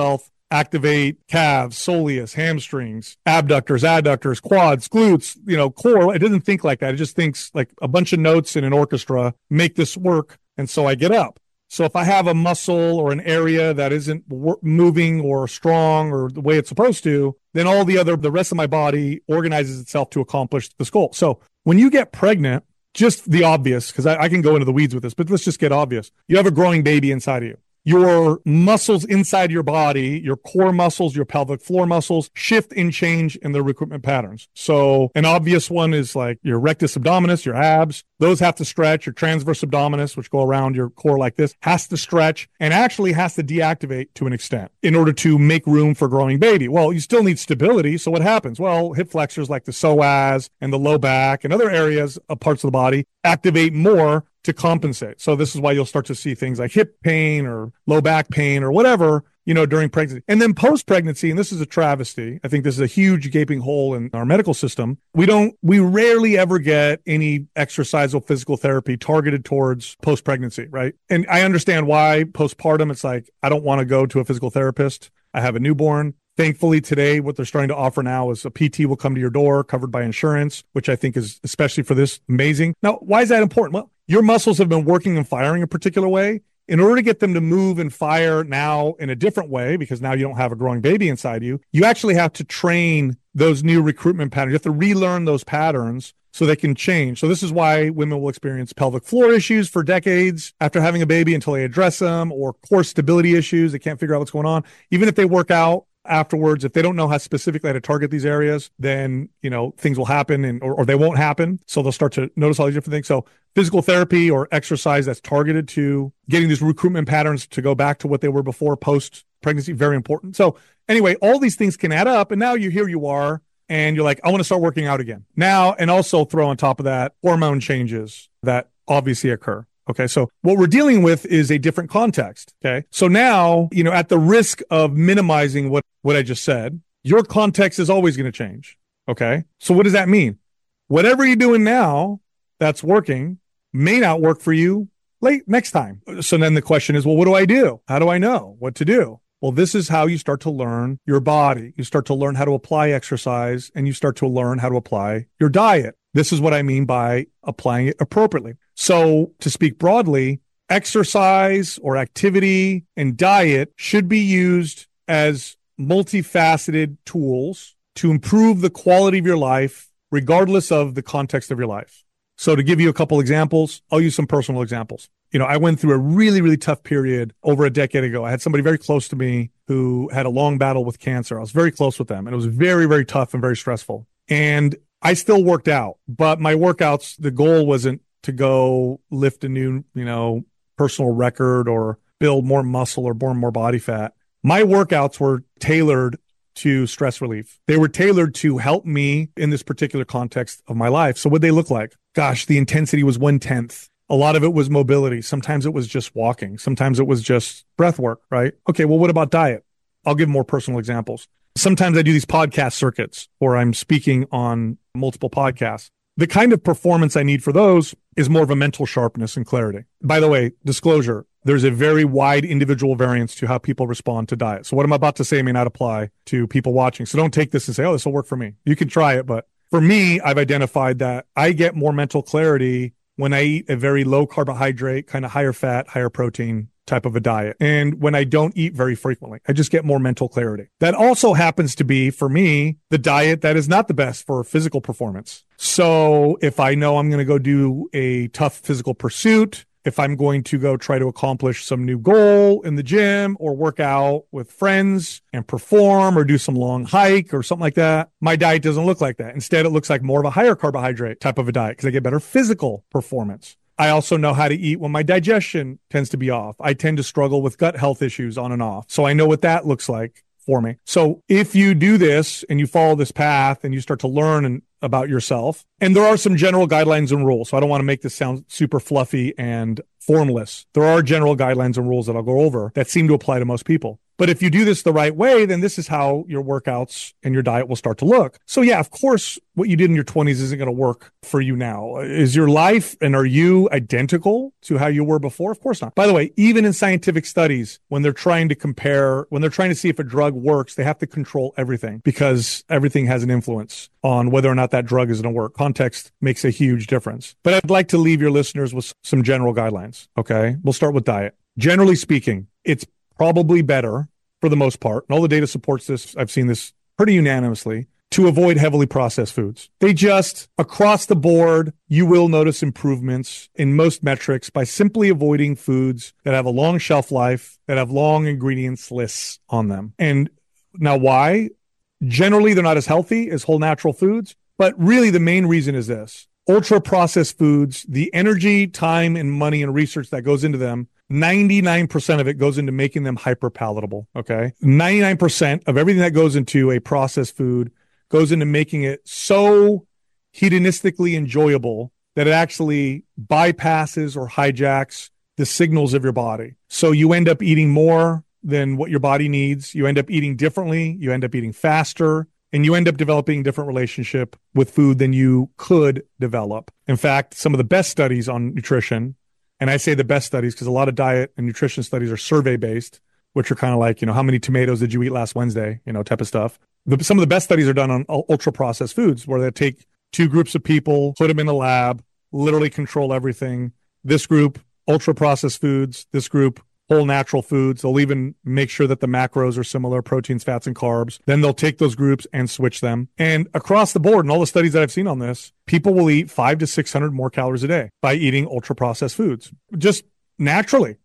activate calves, soleus, hamstrings, abductors, adductors, quads, glutes, you know, core. It doesn't think like that. It just thinks like a bunch of notes in an orchestra make this work. And so I get up. So if I have a muscle or an area that isn't moving or strong or the way it's supposed to, then all the other, the rest of my body organizes itself to accomplish this goal. So when you get pregnant, just the obvious, because I, I can go into the weeds with this, but let's just get obvious. You have a growing baby inside of you. Your muscles inside your body, your core muscles, your pelvic floor muscles shift and change in their recruitment patterns. So an obvious one is like your rectus abdominis, your abs. Those have to stretch. Your transverse abdominis, which go around your core like this, has to stretch and actually has to deactivate to an extent in order to make room for growing baby. Well, you still need stability. So what happens? Well, hip flexors like the psoas and the low back and other areas of parts of the body activate more to compensate. So this is why you'll start to see things like hip pain or low back pain or whatever, you know, during pregnancy. And then post-pregnancy, and this is a travesty, I think this is a huge gaping hole in our medical system. We don't, we rarely ever get any exercise or physical therapy targeted towards post-pregnancy, right? And I understand why postpartum, it's like, I don't want to go to a physical therapist. I have a newborn. Thankfully, today, what they're starting to offer now is a P T will come to your door covered by insurance, which I think is, especially for this, amazing. Now, why is that important? Well, your muscles have been working and firing a particular way. In order to get them to move and fire now in a different way, because now you don't have a growing baby inside you, you actually have to train those new recruitment patterns. You have to relearn those patterns so they can change. So this is why women will experience pelvic floor issues for decades after having a baby until they address them, or core stability issues. They can't figure out what's going on. Even if they work out afterwards, if they don't know how specifically how to target these areas, then, you know, things will happen and, or, or they won't happen. So they'll start to notice all these different things. So physical therapy or exercise that's targeted to getting these recruitment patterns to go back to what they were before post pregnancy, very important. So anyway, all these things can add up. And now you here you are, and you're like, I want to start working out again now. And also throw on top of that hormone changes that obviously occur. Okay. So what we're dealing with is a different context. Okay. So now, you know, at the risk of minimizing what, what I just said, your context is always going to change. Okay. So what does that mean? Whatever you're doing now that's working may not work for you late next time. So then the question is, well, what do I do? How do I know what to do? Well, this is how you start to learn your body. You start to learn how to apply exercise, and you start to learn how to apply your diet. This is what I mean by applying it appropriately. So to speak broadly, exercise or activity and diet should be used as multifaceted tools to improve the quality of your life, regardless of the context of your life. So to give you a couple examples, I'll use some personal examples. You know, I went through a really, really tough period over a decade ago. I had somebody very close to me who had a long battle with cancer. I was very close with them, and it was very, very tough and very stressful. And I still worked out, but my workouts, the goal wasn't to go lift a new, you know, personal record or build more muscle or burn more body fat. My workouts were tailored to stress relief. They were tailored to help me in this particular context of my life. So what'd they look like? Gosh, the intensity was one tenth. A lot of it was mobility. Sometimes it was just walking. Sometimes it was just breath work, right? Okay, well, what about diet? I'll give more personal examples. Sometimes I do these podcast circuits or I'm speaking on multiple podcasts. The kind of performance I need for those is more of a mental sharpness and clarity. By the way, disclosure, there's a very wide individual variance to how people respond to diet. So what I'm about to say may not apply to people watching. So don't take this and say, oh, this will work for me. You can try it. But for me, I've identified that I get more mental clarity when I eat a very low carbohydrate, kind of higher fat, higher protein type of a diet. And when I don't eat very frequently, I just get more mental clarity. That also happens to be, for me, the diet that is not the best for physical performance. So if I know I'm going to go do a tough physical pursuit, if I'm going to go try to accomplish some new goal in the gym or work out with friends and perform or do some long hike or something like that, my diet doesn't look like that. Instead, it looks like more of a higher carbohydrate type of a diet because I get better physical performance. I also know how to eat when my digestion tends to be off. I tend to struggle with gut health issues on and off. So I know what that looks like for me. So if you do this and you follow this path and you start to learn and about yourself, and there are some general guidelines and rules. So I don't want to make this sound super fluffy and formless. There are general guidelines and rules that I'll go over that seem to apply to most people. But if you do this the right way, then this is how your workouts and your diet will start to look. So yeah, of course, what you did in your twenties isn't going to work for you now. Is your life and are you identical to how you were before? Of course not. By the way, even in scientific studies, when they're trying to compare, when they're trying to see if a drug works, they have to control everything because everything has an influence on whether or not that drug is going to work. Context makes a huge difference. But I'd like to leave your listeners with some general guidelines. Okay. We'll start with diet. Generally speaking, it's probably better for the most part, and all the data supports this, I've seen this pretty unanimously, to avoid heavily processed foods. They just, across the board, you will notice improvements in most metrics by simply avoiding foods that have a long shelf life, that have long ingredients lists on them. And now why? Generally, they're not as healthy as whole natural foods, but really the main reason is this. Ultra-processed foods, the energy, time, and money and research that goes into them, ninety-nine percent of it goes into making them hyper-palatable, okay? ninety-nine percent of everything that goes into a processed food goes into making it so hedonistically enjoyable that it actually bypasses or hijacks the signals of your body. So you end up eating more than what your body needs. You end up eating differently. You end up eating faster. And you end up developing a different relationship with food than you could develop. In fact, some of the best studies on nutrition, and I say the best studies because a lot of diet and nutrition studies are survey-based, which are kind of like, you know, how many tomatoes did you eat last Wednesday, you know, type of stuff. The, some of the best studies are done on ultra-processed foods where they take two groups of people, put them in a lab, literally control everything. This group, ultra-processed foods. This group, whole natural foods. They'll even make sure that the macros are similar, proteins, fats, and carbs. Then they'll take those groups and switch them. And across the board, and all the studies that I've seen on this, people will eat five to six hundred more calories a day by eating ultra-processed foods, just naturally.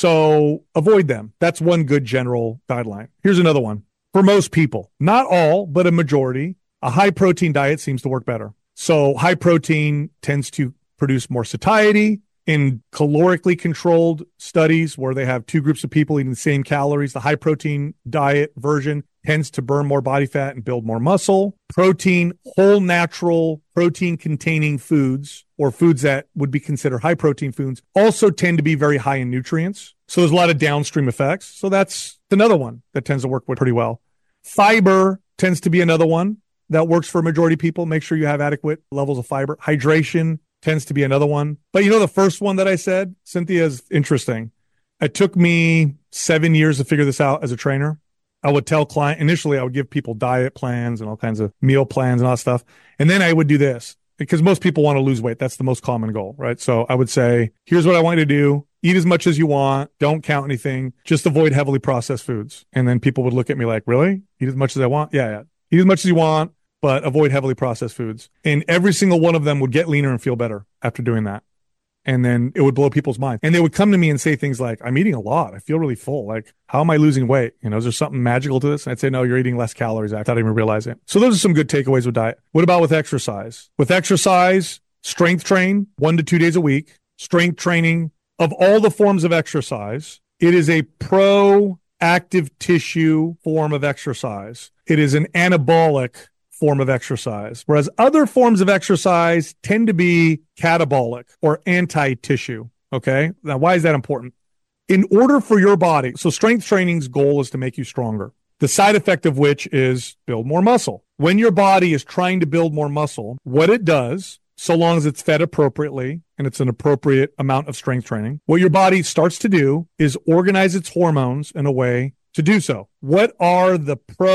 So avoid them. That's one good general guideline. Here's another one. For most people, not all, but a majority, a high-protein diet seems to work better. So high protein tends to produce more satiety. In calorically controlled studies where they have two groups of people eating the same calories, the high protein diet version tends to burn more body fat and build more muscle. Protein, whole natural protein containing foods or foods that would be considered high protein foods also tend to be very high in nutrients. So there's a lot of downstream effects. So that's another one that tends to work pretty well. Fiber tends to be another one that works for a majority of people. Make sure you have adequate levels of fiber. Hydration tends to be another one. But you know, the first one that I said, Cynthia, is interesting. It took me seven years to figure this out as a trainer. I would tell client, initially I would give people diet plans and all kinds of meal plans and all that stuff. And then I would do this because most people want to lose weight. That's the most common goal, right? So I would say, here's what I want you to do. Eat as much as you want. Don't count anything. Just avoid heavily processed foods. And then people would look at me like, really? Eat as much as I want? Yeah, yeah. Eat as much as you want, but avoid heavily processed foods. And every single one of them would get leaner and feel better after doing that. And then it would blow people's minds. And they would come to me and say things like, I'm eating a lot. I feel really full. Like, how am I losing weight? You know, is there something magical to this? And I'd say, no, you're eating less calories. I didn't even realize it. So those are some good takeaways with diet. What about with exercise? With exercise, strength train one to two days a week. Strength training, of all the forms of exercise, it is a proactive tissue form of exercise. It is an anabolic form of exercise, whereas other forms of exercise tend to be catabolic or anti-tissue, okay? Now, why is that important? In order for your body, so strength training's goal is to make you stronger, the side effect of which is build more muscle. When your body is trying to build more muscle, what it does, so long as it's fed appropriately and it's an appropriate amount of strength training, what your body starts to do is organize its hormones in a way to do so. What are the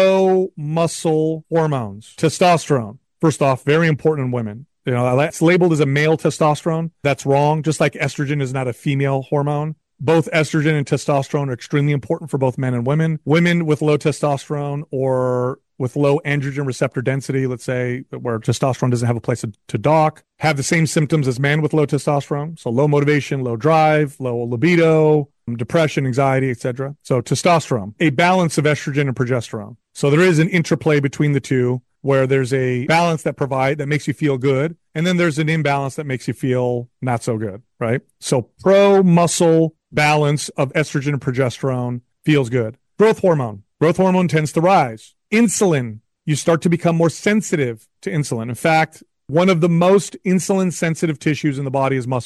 pro-muscle hormones? Testosterone. First off, very important in women. You know, it's labeled as a male testosterone. That's wrong. Just like estrogen is not a female hormone. Both estrogen and testosterone are extremely important for both men and women. Women with low testosterone or with low androgen receptor density, let's say, where testosterone doesn't have a place to, to dock, have the same symptoms as men with low testosterone. So low motivation, low drive, low libido, depression, anxiety, et cetera. So testosterone, a balance of estrogen and progesterone. So there is an interplay between the two where there's a balance that provide that makes you feel good. And then there's an imbalance that makes you feel not so good, right? So pro-muscle balance of estrogen and progesterone feels good. Growth hormone. Growth hormone tends to rise. Insulin. You start to become more sensitive to insulin. In fact, one of the most insulin sensitive tissues in the body is muscle.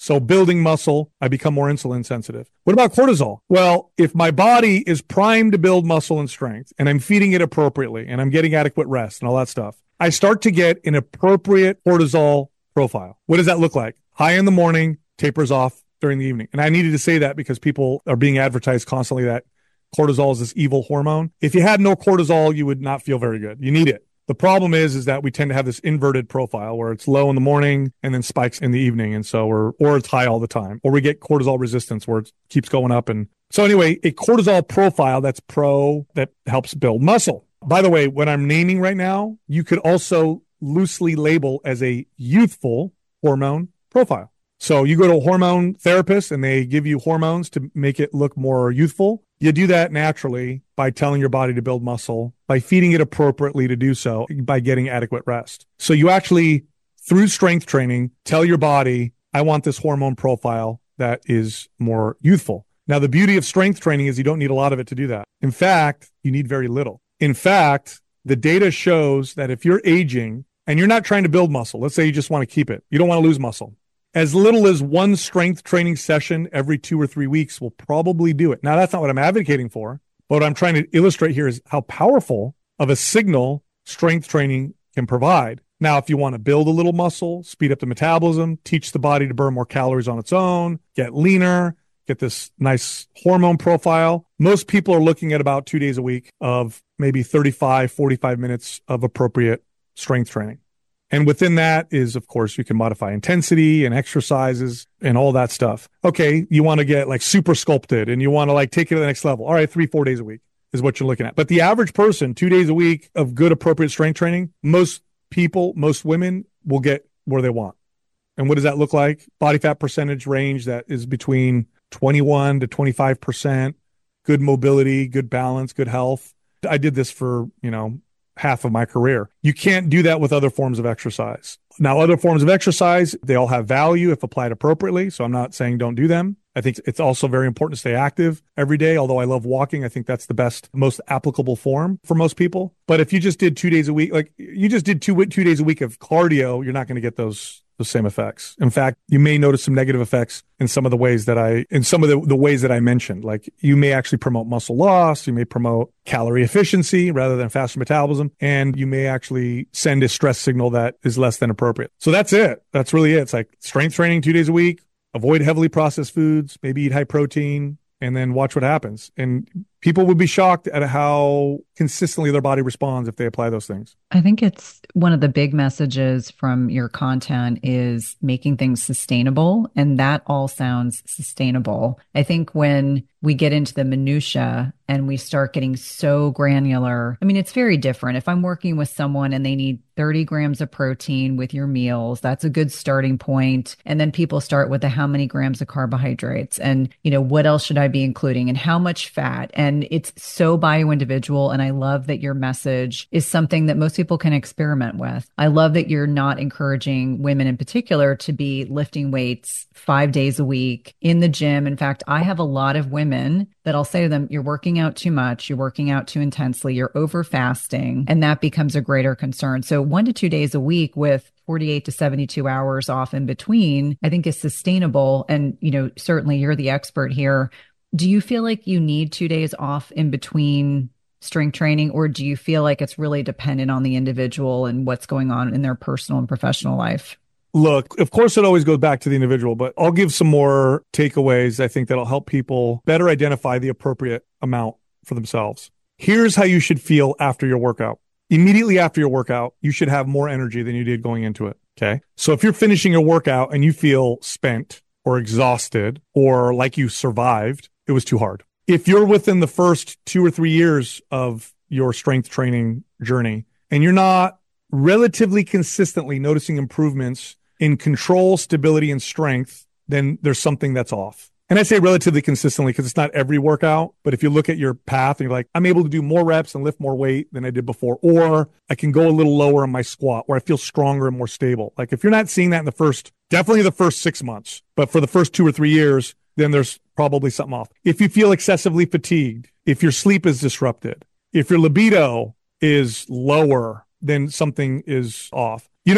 So building muscle, I become more insulin sensitive. What about cortisol? Well, if my body is primed to build muscle and strength and I'm feeding it appropriately and I'm getting adequate rest and all that stuff, I start to get an appropriate cortisol profile. What does that look like? High in the morning, tapers off during the evening. And I needed to say that because people are being advertised constantly that cortisol is this evil hormone. If you had no cortisol, you would not feel very good. You need it. The problem is, is that we tend to have this inverted profile where it's low in the morning and then spikes in the evening. And so we're, or it's high all the time, or we get cortisol resistance where it keeps going up. And so anyway, a cortisol profile that's pro, that helps build muscle. By the way, what I'm naming right now, you could also loosely label as a youthful hormone profile. So you go to a hormone therapist and they give you hormones to make it look more youthful. You do that naturally by telling your body to build muscle, by feeding it appropriately to do so, by getting adequate rest. So you actually, through strength training, tell your body, I want this hormone profile that is more youthful. Now, the beauty of strength training is you don't need a lot of it to do that. In fact, you need very little. In fact, the data shows that if you're aging and you're not trying to build muscle, let's say you just want to keep it, you don't want to lose muscle, as little as one strength training session every two or three weeks will probably do it. Now, that's not what I'm advocating for, but what I'm trying to illustrate here is how powerful of a signal strength training can provide. Now, if you want to build a little muscle, speed up the metabolism, teach the body to burn more calories on its own, get leaner, get this nice hormone profile, most people are looking at about two days a week of maybe thirty-five, forty-five minutes of appropriate strength training. And within that is, of course, you can modify intensity and exercises and all that stuff. Okay, you want to get like super sculpted and you want to like take it to the next level. All right, three, four days a week is what you're looking at. But the average person, two days a week of good, appropriate strength training, most people, most women will get where they want. And what does that look like? Body fat percentage range that is between twenty-one to twenty-five percent, good mobility, good balance, good health. I did this for, you know, half of my career. You can't do that with other forms of exercise. Now, other forms of exercise, they all have value if applied appropriately. So I'm not saying don't do them. I think it's also very important to stay active every day. Although I love walking, I think that's the best, most applicable form for most people. But if you just did two days a week, like you just did two, two days a week of cardio, you're not going to get those the same effects. In fact, you may notice some negative effects in some of the ways that I, in some of the, the ways that I mentioned. Like you may actually promote muscle loss, you may promote calorie efficiency rather than faster metabolism, and you may actually send a stress signal that is less than appropriate. So that's it. That's really it. It's like strength training two days a week, avoid heavily processed foods, maybe eat high protein, and then watch what happens. And people would be shocked at how consistently their body responds if they apply those things. I think it's one of the big messages from your content is making things sustainable. And that all sounds sustainable. I think when we get into the minutia and we start getting so granular, I mean, it's very different. If I'm working with someone and they need thirty grams of protein with your meals, that's a good starting point. And then people start with the how many grams of carbohydrates and, you know, what else should I be including and how much fat? And it's so bio-individual. And I love that your message is something that most people can experiment with. I love that you're not encouraging women in particular to be lifting weights five days a week in the gym. In fact, I have a lot of women that I'll say to them, you're working out too much, you're working out too intensely, you're over fasting, and that becomes a greater concern. So one to two days a week with forty-eight to seventy-two hours off in between, I think is sustainable. And, you know, certainly you're the expert here. Do you feel like you need two days off in between strength training, or do you feel like it's really dependent on the individual and what's going on in their personal and professional life? Look, of course, it always goes back to the individual, but I'll give some more takeaways I think that'll help people better identify the appropriate amount for themselves. Here's how you should feel after your workout. Immediately after your workout, you should have more energy than you did going into it. Okay. So if you're finishing your workout and you feel spent or exhausted or like you survived, it was too hard. If you're within the first two or three years of your strength training journey and you're not relatively consistently noticing improvements in control, stability, and strength, then there's something that's off. And I say relatively consistently because it's not every workout, but if you look at your path and you're like, I'm able to do more reps and lift more weight than I did before, or I can go a little lower on my squat where I feel stronger and more stable. Like if you're not seeing that in the first, definitely the first six months, but for the first two or three years, then there's probably something off. If you feel excessively fatigued, if your sleep is disrupted, if your libido is lower, then something is off. You know,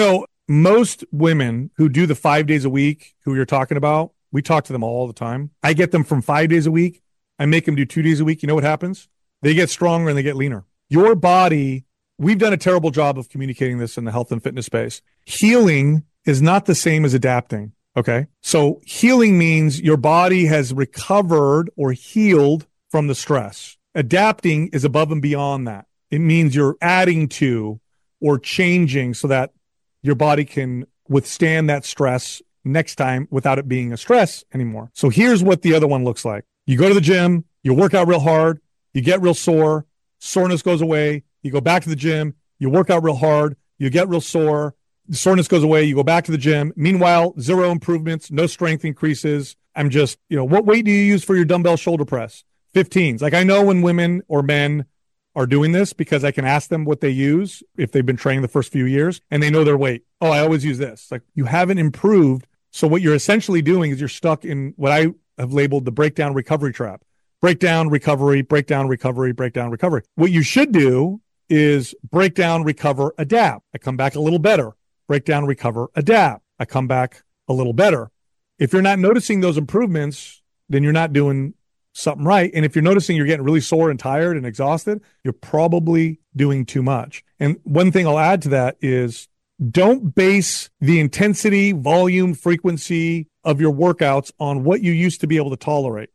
most women who do the five days a week, who you're talking about, we talk to them all the time. I get them from five days a week. I make them do two days a week. You know what happens? They get stronger and they get leaner. Your body, we've done a terrible job of communicating this in the health and fitness space. Healing is not the same as adapting. Okay. So healing means your body has recovered or healed from the stress. Adapting is above and beyond that. It means you're adding to or changing so that your body can withstand that stress next time without it being a stress anymore. So here's what the other one looks like. You go to the gym, you work out real hard, you get real sore, soreness goes away, you go back to the gym, you work out real hard, you get real sore, the soreness goes away, you go back to the gym. Meanwhile, zero improvements, no strength increases. I'm just, you know, what weight do you use for your dumbbell shoulder press? fifteens. Like I know when women or men are doing this because I can ask them what they use if they've been training the first few years and they know their weight. Oh, I always use this. Like you haven't improved. So what you're essentially doing is you're stuck in what I have labeled the breakdown recovery trap. Breakdown, recovery, breakdown, recovery, breakdown, recovery. What you should do is break down, recover, adapt. I come back a little better. Break down, recover, adapt. I come back a little better. If you're not noticing those improvements, then you're not doing something right. And if you're noticing you're getting really sore and tired and exhausted, you're probably doing too much. And one thing I'll add to that is don't base the intensity, volume, frequency of your workouts on what you used to be able to tolerate.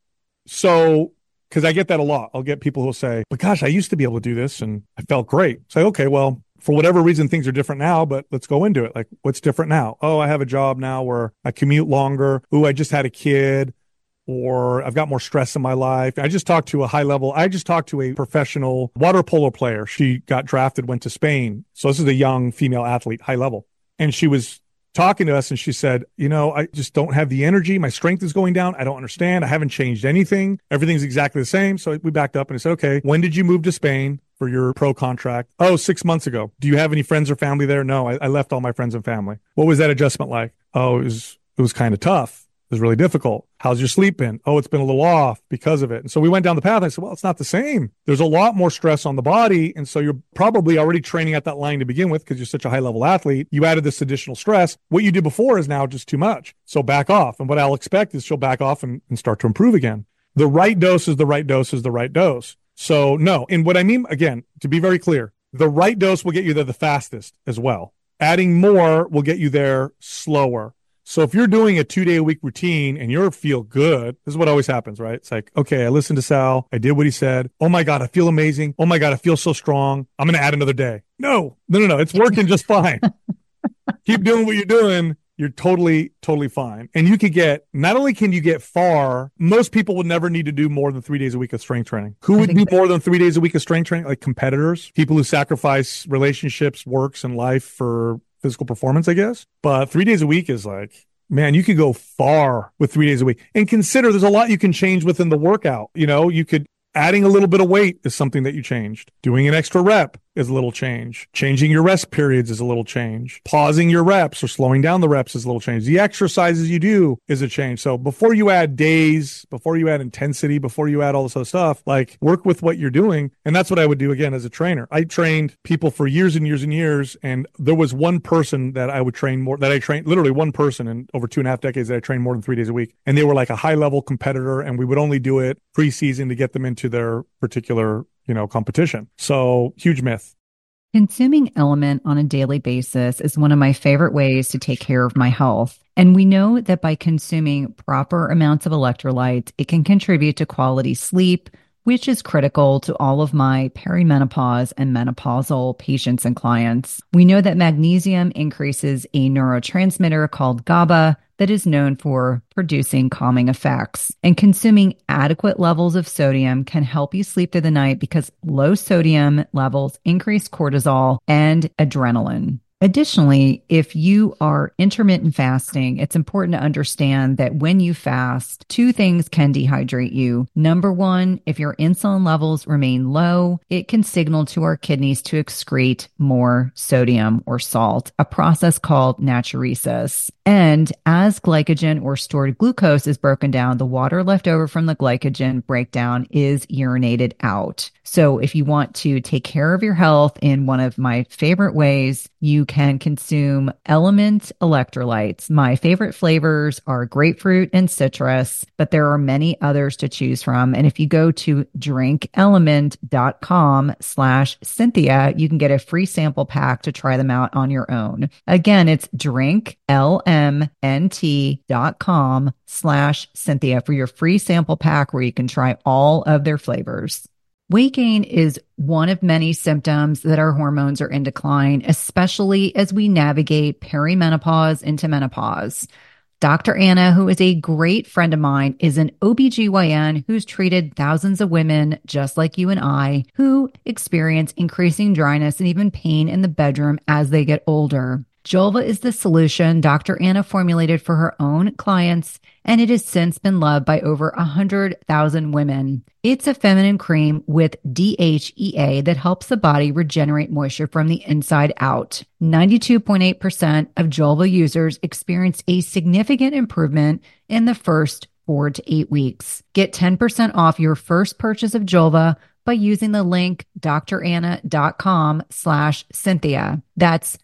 So, because I get that a lot. I'll get people who'll say, but gosh, I used to be able to do this and I felt great. Say, okay, well, for whatever reason, things are different now, but let's go into it. Like, what's different now? Oh, I have a job now where I commute longer. Ooh, I just had a kid. Or I've got more stress in my life. I just talked to a high level, I just talked to a professional water polo player. She got drafted, went to Spain. So this is a young female athlete, high level. And she was talking to us and she said, you know, I just don't have the energy. My strength is going down. I don't understand. I haven't changed anything. Everything's exactly the same. So we backed up and I said, okay, when did you move to Spain for your pro contract? Oh, six months ago. Do you have any friends or family there? No, I, I left all my friends and family. What was that adjustment like? Oh, it was, it was kind of tough. It was really difficult. How's your sleep been? Oh, it's been a little off because of it. And so we went down the path. And I said, well, it's not the same. There's a lot more stress on the body. And so you're probably already training at that line to begin with because you're such a high level athlete. You added this additional stress. What you did before is now just too much. So back off. And what I'll expect is she'll back off and, and start to improve again. The right dose is the right dose is the right dose. So no. And what I mean, again, to be very clear, the right dose will get you there the fastest as well. Adding more will get you there slower. So if you're doing a two day a week routine and you feel good, this is what always happens, right? It's like, okay, I listened to Sal. I did what he said. Oh my God, I feel amazing. Oh my God, I feel so strong. I'm going to add another day. No, no, no, no. It's working just fine. Keep doing what you're doing. You're totally, totally fine. And you could get, not only can you get far, most people would never need to do more than three days a week of strength training. Who would do more than three days a week of strength training? Like competitors, people who sacrifice relationships, works, and life for physical performance, I guess. But three days a week is like, man, you could go far with three days a week. And consider there's a lot you can change within the workout. You know, you could, adding a little bit of weight is something that you changed. Doing an extra rep is a little change. Changing your rest periods is a little change. Pausing your reps or slowing down the reps is a little change. The exercises you do is a change. So before you add days, before you add intensity, before you add all this other stuff, like work with what you're doing. And that's what I would do again as a trainer. I trained people for years and years and years. And there was one person that I would train more, that I trained, literally one person in over two and a half decades that I trained more than three days a week. And they were like a high level competitor. And we would only do it preseason to get them into their particular, you know, competition. So huge myth. Consuming Element on a daily basis is one of my favorite ways to take care of my health. And we know that by consuming proper amounts of electrolytes, it can contribute to quality sleep, which is critical to all of my perimenopause and menopausal patients and clients. We know that magnesium increases a neurotransmitter called GABA that is known for producing calming effects. And consuming adequate levels of sodium can help you sleep through the night because low sodium levels increase cortisol and adrenaline. Additionally, if you are intermittent fasting, it's important to understand that when you fast, two things can dehydrate you. Number one, if your insulin levels remain low, it can signal to our kidneys to excrete more sodium or salt, a process called natriuresis. And as glycogen or stored glucose is broken down, the water left over from the glycogen breakdown is urinated out. So if you want to take care of your health in one of my favorite ways, you can consume Element electrolytes. My favorite flavors are grapefruit and citrus, but there are many others to choose from. And if you go to drinkelement.com slash Cynthia, you can get a free sample pack to try them out on your own. Again, it's drinklmnt.com slash Cynthia for your free sample pack where you can try all of their flavors. Weight gain is one of many symptoms that our hormones are in decline, especially as we navigate perimenopause into menopause. Doctor Anna, who is a great friend of mine, is an O B G Y N who's treated thousands of women just like you and I who experience increasing dryness and even pain in the bedroom as they get older. Julva is the solution Doctor Anna formulated for her own clients, and it has since been loved by over one hundred thousand women. It's a feminine cream with D H E A that helps the body regenerate moisture from the inside out. ninety-two point eight percent of Julva users experience a significant improvement in the first four to eight weeks. Get ten percent off your first purchase of Julva by using the link dranna.com slash Cynthia. That's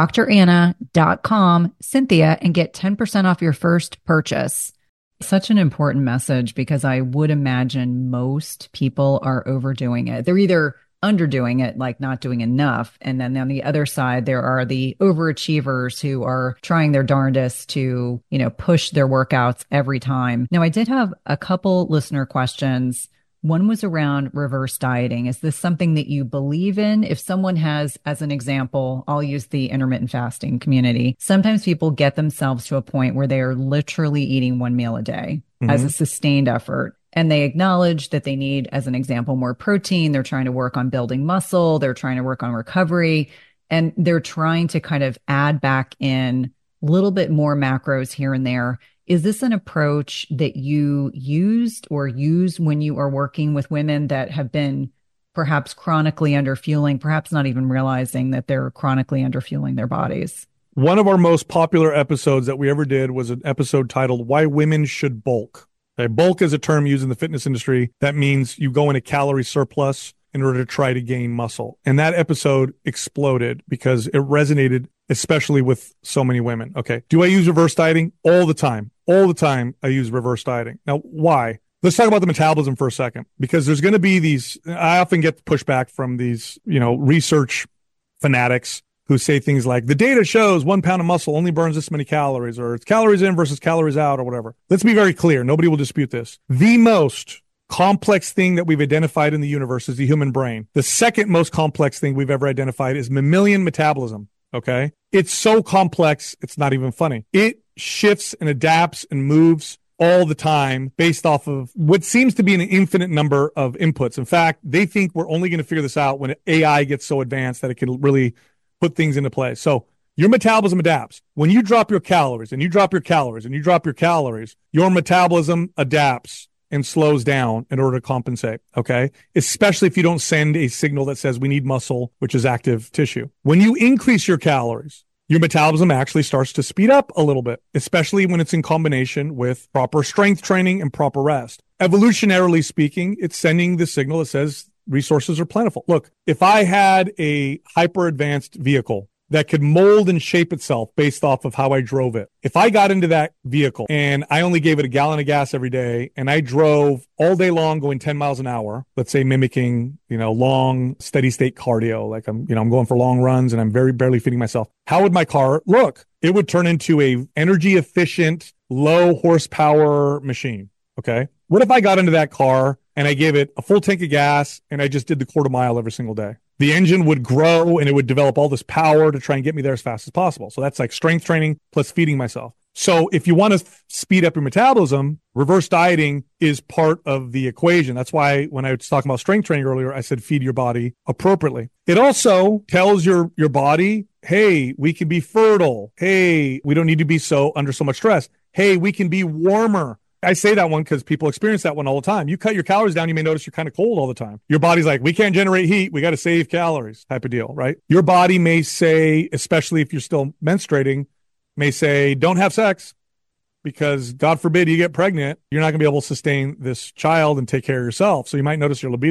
dranna.com Cynthia and get ten percent off your first purchase. Such an important message because I would imagine most people are overdoing it. They're either underdoing it, like not doing enough. And then on the other side, there are the overachievers who are trying their darndest to, you know, push their workouts every time. Now, I did have a couple listener questions. One was around reverse dieting. Is this something that you believe in? If someone has, as an example, I'll use the intermittent fasting community. Sometimes people get themselves to a point where they are literally eating one meal a day mm-hmm. as a sustained effort. And they acknowledge that they need, as an example, more protein. They're trying to work on building muscle. They're trying to work on recovery. And they're trying to kind of add back in a little bit more macros here and there. Is this an approach that you used or use when you are working with women that have been perhaps chronically underfueling, perhaps not even realizing that they're chronically underfueling their bodies? One of our most popular episodes that we ever did was an episode titled Why Women Should Bulk. Okay, bulk is a term used in the fitness industry. That means you go in a calorie surplus in order to try to gain muscle. And that episode exploded because it resonated, especially with so many women. Okay. Do I use reverse dieting? All the time. All the time I use reverse dieting. Now, why? Let's talk about the metabolism for a second, because there's going to be these, I often get pushback from these, you know, research fanatics who say things like, the data shows one pound of muscle only burns this many calories, or it's calories in versus calories out, or whatever. Let's be very clear. Nobody will dispute this. The most complex thing that we've identified in the universe is the human brain. The second most complex thing we've ever identified is mammalian metabolism. Okay. It's so complex. It's not even funny. It shifts and adapts and moves all the time based off of what seems to be an infinite number of inputs. In fact, they think we're only going to figure this out when A I gets so advanced that it can really put things into place. So your metabolism adapts. When you drop your calories and you drop your calories and you drop your calories, your metabolism adapts and slows down in order to compensate, okay? Especially if you don't send a signal that says we need muscle, which is active tissue. When you increase your calories, your metabolism actually starts to speed up a little bit, especially when it's in combination with proper strength training and proper rest. Evolutionarily speaking, it's sending the signal that says resources are plentiful. Look, if I had a hyper advanced vehicle that could mold and shape itself based off of how I drove it. If I got into that vehicle and I only gave it a gallon of gas every day and I drove all day long going ten miles an hour, let's say mimicking, you know, long steady state cardio, like I'm, you know, I'm going for long runs and I'm very barely feeding myself. How would my car look? It would turn into a energy efficient, low horsepower machine. Okay. What if I got into that car and I gave it a full tank of gas and I just did the quarter mile every single day? The engine would grow and it would develop all this power to try and get me there as fast as possible. So that's like strength training plus feeding myself. So if you want to f- speed up your metabolism, reverse dieting is part of the equation. That's why when I was talking about strength training earlier, I said feed your body appropriately. It also tells your, your body, hey, we can be fertile. Hey, we don't need to be so under so much stress. Hey, we can be warmer. I say that one because people experience that one all the time. You cut your calories down, you may notice you're kind of cold all the time. Your body's like, we can't generate heat. We got to save calories type of deal, right? Your body may say, especially if you're still menstruating, may say, don't have sex because God forbid you get pregnant. You're not going to be able to sustain this child and take care of yourself. So you might notice your libido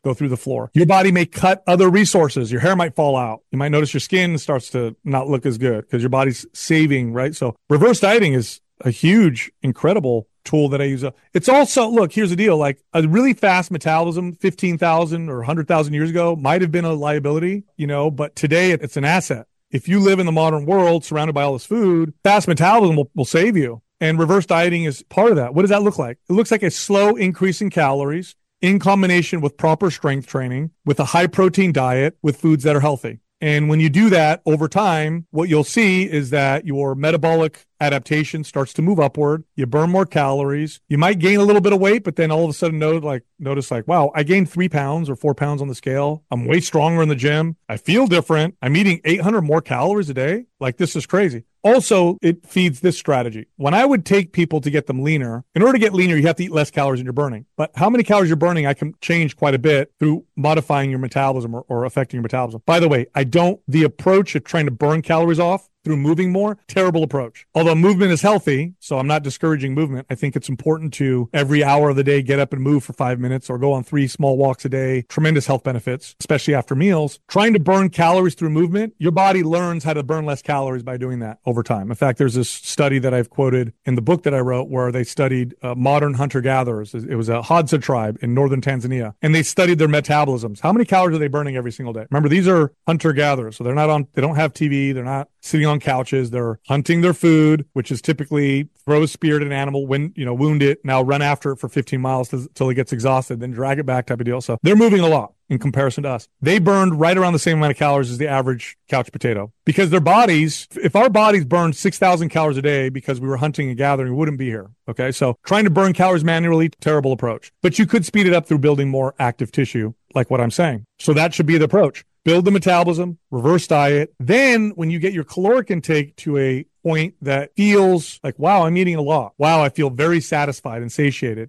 go through the floor. Your body may cut other resources. Your hair might fall out. You might notice your skin starts to not look as good because your body's saving, right? So reverse dieting is a huge, incredible tool that I use. It's also, look, here's the deal. Like a really fast metabolism fifteen thousand or one hundred thousand years ago might have been a liability, you know, but today it's an asset. If you live in the modern world surrounded by all this food, fast metabolism will, will save you. And reverse dieting is part of that. What does that look like? It looks like a slow increase in calories in combination with proper strength training, with a high protein diet, with foods that are healthy. And when you do that over time, what you'll see is that your metabolic adaptation starts to move upward. You burn more calories. You might gain a little bit of weight, but then all of a sudden notice like, notice like, wow, I gained three pounds or four pounds on the scale. I'm way stronger in the gym. I feel different. I'm eating eight hundred more calories a day. Like, this is crazy. Also, it feeds this strategy. When I would take people to get them leaner, in order to get leaner, you have to eat less calories than you're burning. But how many calories you're burning, I can change quite a bit through modifying your metabolism or, or affecting your metabolism. By the way, I don't, the approach of trying to burn calories off through moving more, terrible approach. Although movement is healthy, so I'm not discouraging movement. I think it's important to every hour of the day get up and move for five minutes or go on three small walks a day. Tremendous health benefits, especially after meals. Trying to burn calories through movement, your body learns how to burn less calories by doing that over time. In fact, there's this study that I've quoted in the book that I wrote where they studied uh, modern hunter-gatherers. It was a Hadza tribe in northern Tanzania, and they studied their metabolisms. How many calories are they burning every single day? Remember, these are hunter-gatherers, so they're not on, they don't have T V, they're not sitting on couches, they're hunting their food, which is typically throw a spear at an animal, win, you know, wound it, now run after it for fifteen miles until it gets exhausted, then drag it back type of deal. So they're moving a lot in comparison to us. They burned right around the same amount of calories as the average couch potato because their bodies, if our bodies burned six thousand calories a day because we were hunting and gathering, we wouldn't be here. Okay. So trying to burn calories manually, terrible approach, but you could speed it up through building more active tissue, like what I'm saying. So that should be the approach. Build the metabolism, reverse diet. Then when you get your caloric intake to a point that feels like, wow, I'm eating a lot. Wow, I feel very satisfied and satiated.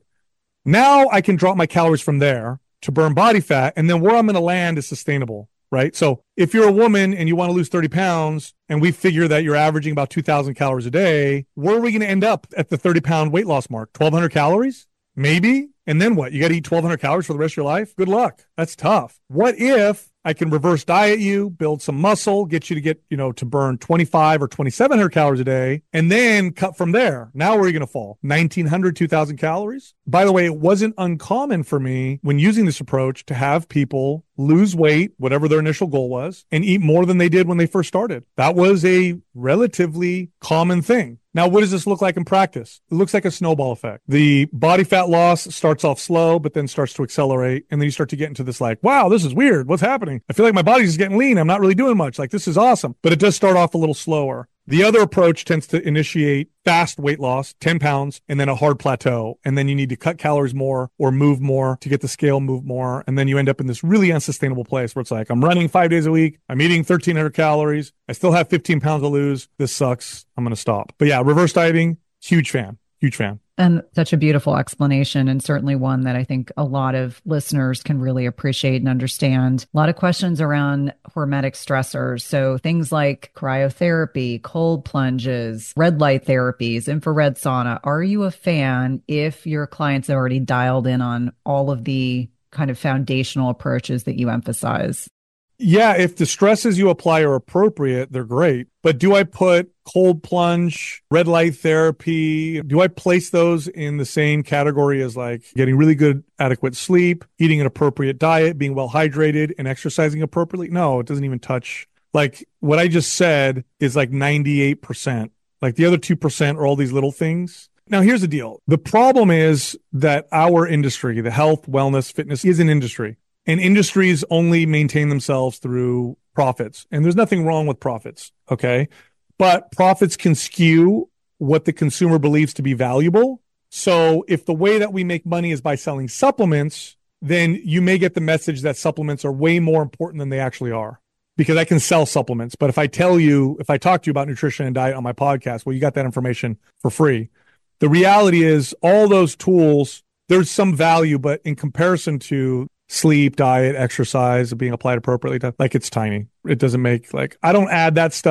Now I can drop my calories from there to burn body fat. And then where I'm going to land is sustainable, right? So if you're a woman and you want to lose thirty pounds and we figure that you're averaging about two thousand calories a day, where are we going to end up at the thirty pound weight loss mark? twelve hundred calories? Maybe. And then what? You got to eat twelve hundred calories for the rest of your life? Good luck. That's tough. What if I can reverse diet you, build some muscle, get you to get, you know, to burn twenty-five or twenty-seven hundred calories a day, and then cut from there? Now where are you going to fall? nineteen hundred, two thousand calories? By the way, it wasn't uncommon for me when using this approach to have people lose weight, whatever their initial goal was, and eat more than they did when they first started. That was a relatively common thing. Now, what does this look like in practice? It looks like a snowball effect. The body fat loss starts off slow, but then starts to accelerate. And then you start to get into this like, wow, this is weird. What's happening? I feel like my body's just getting lean. I'm not really doing much. Like, this is awesome. But it does start off a little slower. The other approach tends to initiate fast weight loss, ten pounds, and then a hard plateau. And then you need to cut calories more or move more to get the scale move more. And then you end up in this really unsustainable place where it's like, I'm running five days a week. I'm eating thirteen hundred calories. I still have fifteen pounds to lose. This sucks. I'm going to stop. But yeah, reverse dieting, huge fan, huge fan. And such a beautiful explanation, and certainly one that I think a lot of listeners can really appreciate and understand. A lot of questions around hormetic stressors. So things like cryotherapy, cold plunges, red light therapies, infrared sauna. Are you a fan if your clients are already dialed in on all of the kind of foundational approaches that you emphasize? Yeah, if the stresses you apply are appropriate, they're great. But do I put cold plunge, red light therapy, do I place those in the same category as like getting really good, adequate sleep, eating an appropriate diet, being well hydrated, and exercising appropriately? No, it doesn't even touch. Like what I just said is like ninety-eight percent. Like the other two percent are all these little things. Now, here's the deal. The problem is that our industry, the health, wellness, fitness, is an industry. And industries only maintain themselves through profits. And there's nothing wrong with profits, okay? But profits can skew what the consumer believes to be valuable. So if the way that we make money is by selling supplements, then you may get the message that supplements are way more important than they actually are. Because I can sell supplements. But if I tell you, if I talk to you about nutrition and diet on my podcast, well, you got that information for free. The reality is all those tools, there's some value, but in comparison to sleep, diet, exercise, being applied appropriately, like it's tiny. It doesn't make like, I don't add that stuff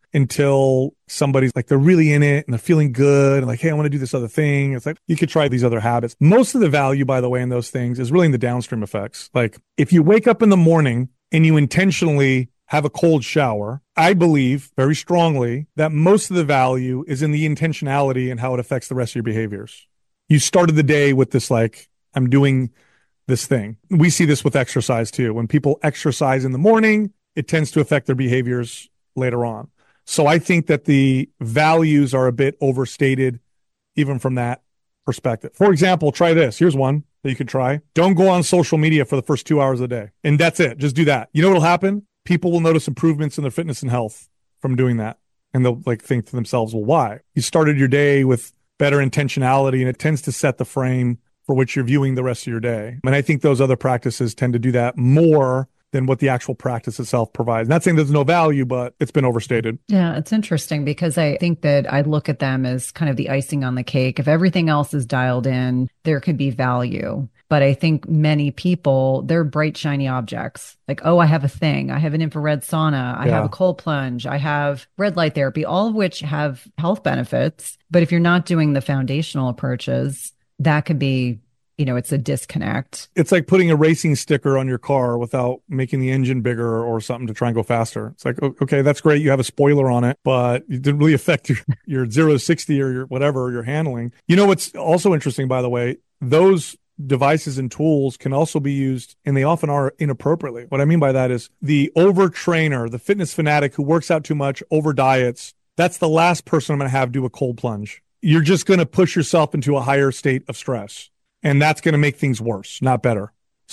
until somebody's like, they're really in it and they're feeling good and like, hey, I want to do this other thing. It's like, you could try these other habits. Most of the value, by the way, in those things is really in the downstream effects. Like if you wake up in the morning and you intentionally have a cold shower, I believe very strongly that most of the value is in the intentionality and how it affects the rest of your behaviors. You started the day with this, like, I'm doing this thing. We see this with exercise too. When people exercise in the morning, it tends to affect their behaviors later on. So I think that the values are a bit overstated, even from that perspective. For example, try this. Here's one that you could try. Don't go on social media for the first two hours of the day. And that's it. Just do that. You know what'll happen? People will notice improvements in their fitness and health from doing that. And they'll like think to themselves, well, why? You started your day with better intentionality, and it tends to set the frame for which you're viewing the rest of your day. And I think those other practices tend to do that more than what the actual practice itself provides. Not saying there's no value, but it's been overstated. Yeah, it's interesting because I think that I look at them as kind of the icing on the cake. If everything else is dialed in, there could be value. But I think many people, they're bright, shiny objects. Like, oh, I have a thing. I have an infrared sauna. I Yeah. have a cold plunge. I have red light therapy, all of which have health benefits. But if you're not doing the foundational approaches, that could be, you know, it's a disconnect. It's like putting a racing sticker on your car without making the engine bigger or something to try and go faster. It's like, okay, that's great. You have a spoiler on it, but it didn't really affect your, your zero to sixty or your whatever you're handling. You know what's also interesting, by the way? Those devices and tools can also be used, and they often are, inappropriately. What I mean by that is the overtrainer, the fitness fanatic who works out too much, over diets. That's the last person I'm going to have do a cold plunge. You're just going to push yourself into a higher state of stress. And that's going to make things worse, not better.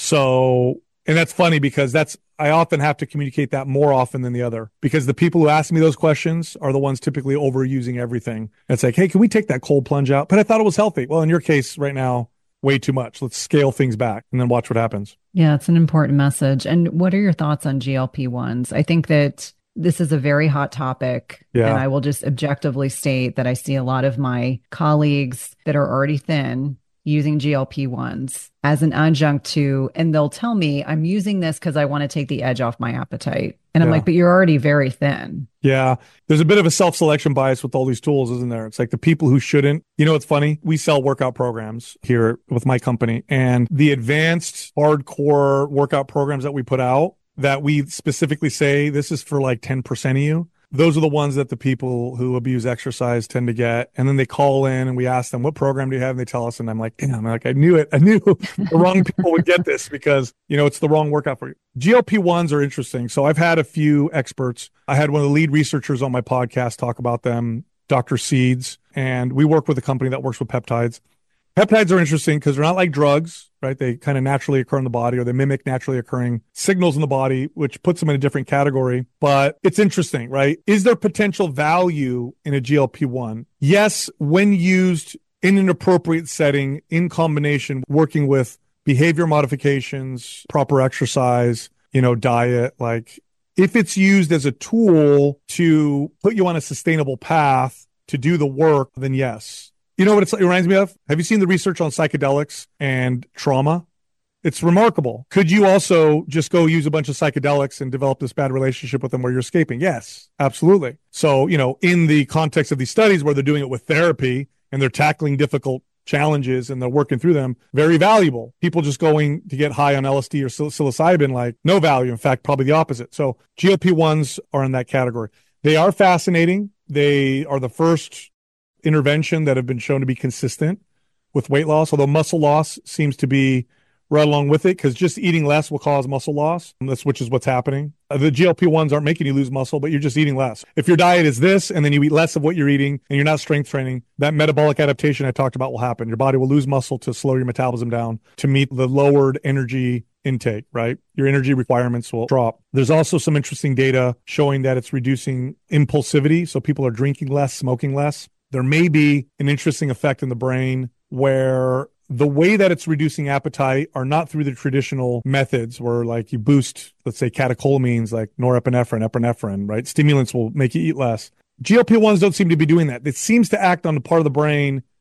So, and that's funny because that's, I often have to communicate that more often than the other, because the people who ask me those questions are the ones typically overusing everything. It's like, hey, can we take that cold plunge out? But I thought it was healthy. Well, in your case right now, way too much. Let's scale things back and then watch what happens. Yeah, it's an important message. And what are your thoughts on G L P ones? I think that this is a very hot topic. Yeah. And I will just objectively state that I see a lot of my colleagues that are already thin using G L P ones as an adjunct to, and they'll tell me, I'm using this because I want to take the edge off my appetite. And I'm Yeah. like, but you're already very thin. Yeah. There's a bit of a self-selection bias with all these tools, isn't there? It's like the people who shouldn't. You know what's funny? We sell workout programs here with my company, and the advanced hardcore workout programs that we put out, that we specifically say this is for like ten percent of you. Those are the ones that the people who abuse exercise tend to get. And then they call in and we ask them, what program do you have? And they tell us, and I'm like, damn, I'm like, I knew it. I knew the wrong people would get this because, you know, it's the wrong workout for you. G L P ones are interesting. So I've had a few experts. I had one of the lead researchers on my podcast talk about them, Doctor Seeds, and we work with a company that works with peptides. Peptides are interesting because they're not like drugs, right? They kind of naturally occur in the body, or they mimic naturally occurring signals in the body, which puts them in a different category. But it's interesting, right? Is there potential value in a G L P one? Yes, when used in an appropriate setting, in combination, working with behavior modifications, proper exercise, you know, diet, like if it's used as a tool to put you on a sustainable path to do the work, then yes. You know what it's, it reminds me of? Have you seen the research on psychedelics and trauma? It's remarkable. Could you also just go use a bunch of psychedelics and develop this bad relationship with them where you're escaping? Yes, absolutely. So, you know, in the context of these studies where they're doing it with therapy and they're tackling difficult challenges and they're working through them, very valuable. People just going to get high on L S D or psil- psilocybin, like no value. In fact, probably the opposite. So G L P ones are in that category. They are fascinating. They are the first intervention that have been shown to be consistent with weight loss, although muscle loss seems to be right along with it, because just eating less will cause muscle loss, that's, which is what's happening. Uh, the G L P ones aren't making you lose muscle, but you're just eating less. If your diet is this and then you eat less of what you're eating and you're not strength training, that metabolic adaptation I talked about will happen. Your body will lose muscle to slow your metabolism down to meet the lowered energy intake, right? Your energy requirements will drop. There's also some interesting data showing that it's reducing impulsivity. So people are drinking less, smoking less. There may be an interesting effect in the brain where the way that it's reducing appetite are not through the traditional methods where like you boost, let's say catecholamines like norepinephrine, epinephrine, right? Stimulants will make you eat less. G L P ones don't seem to be doing that. It seems to act on the part of the brain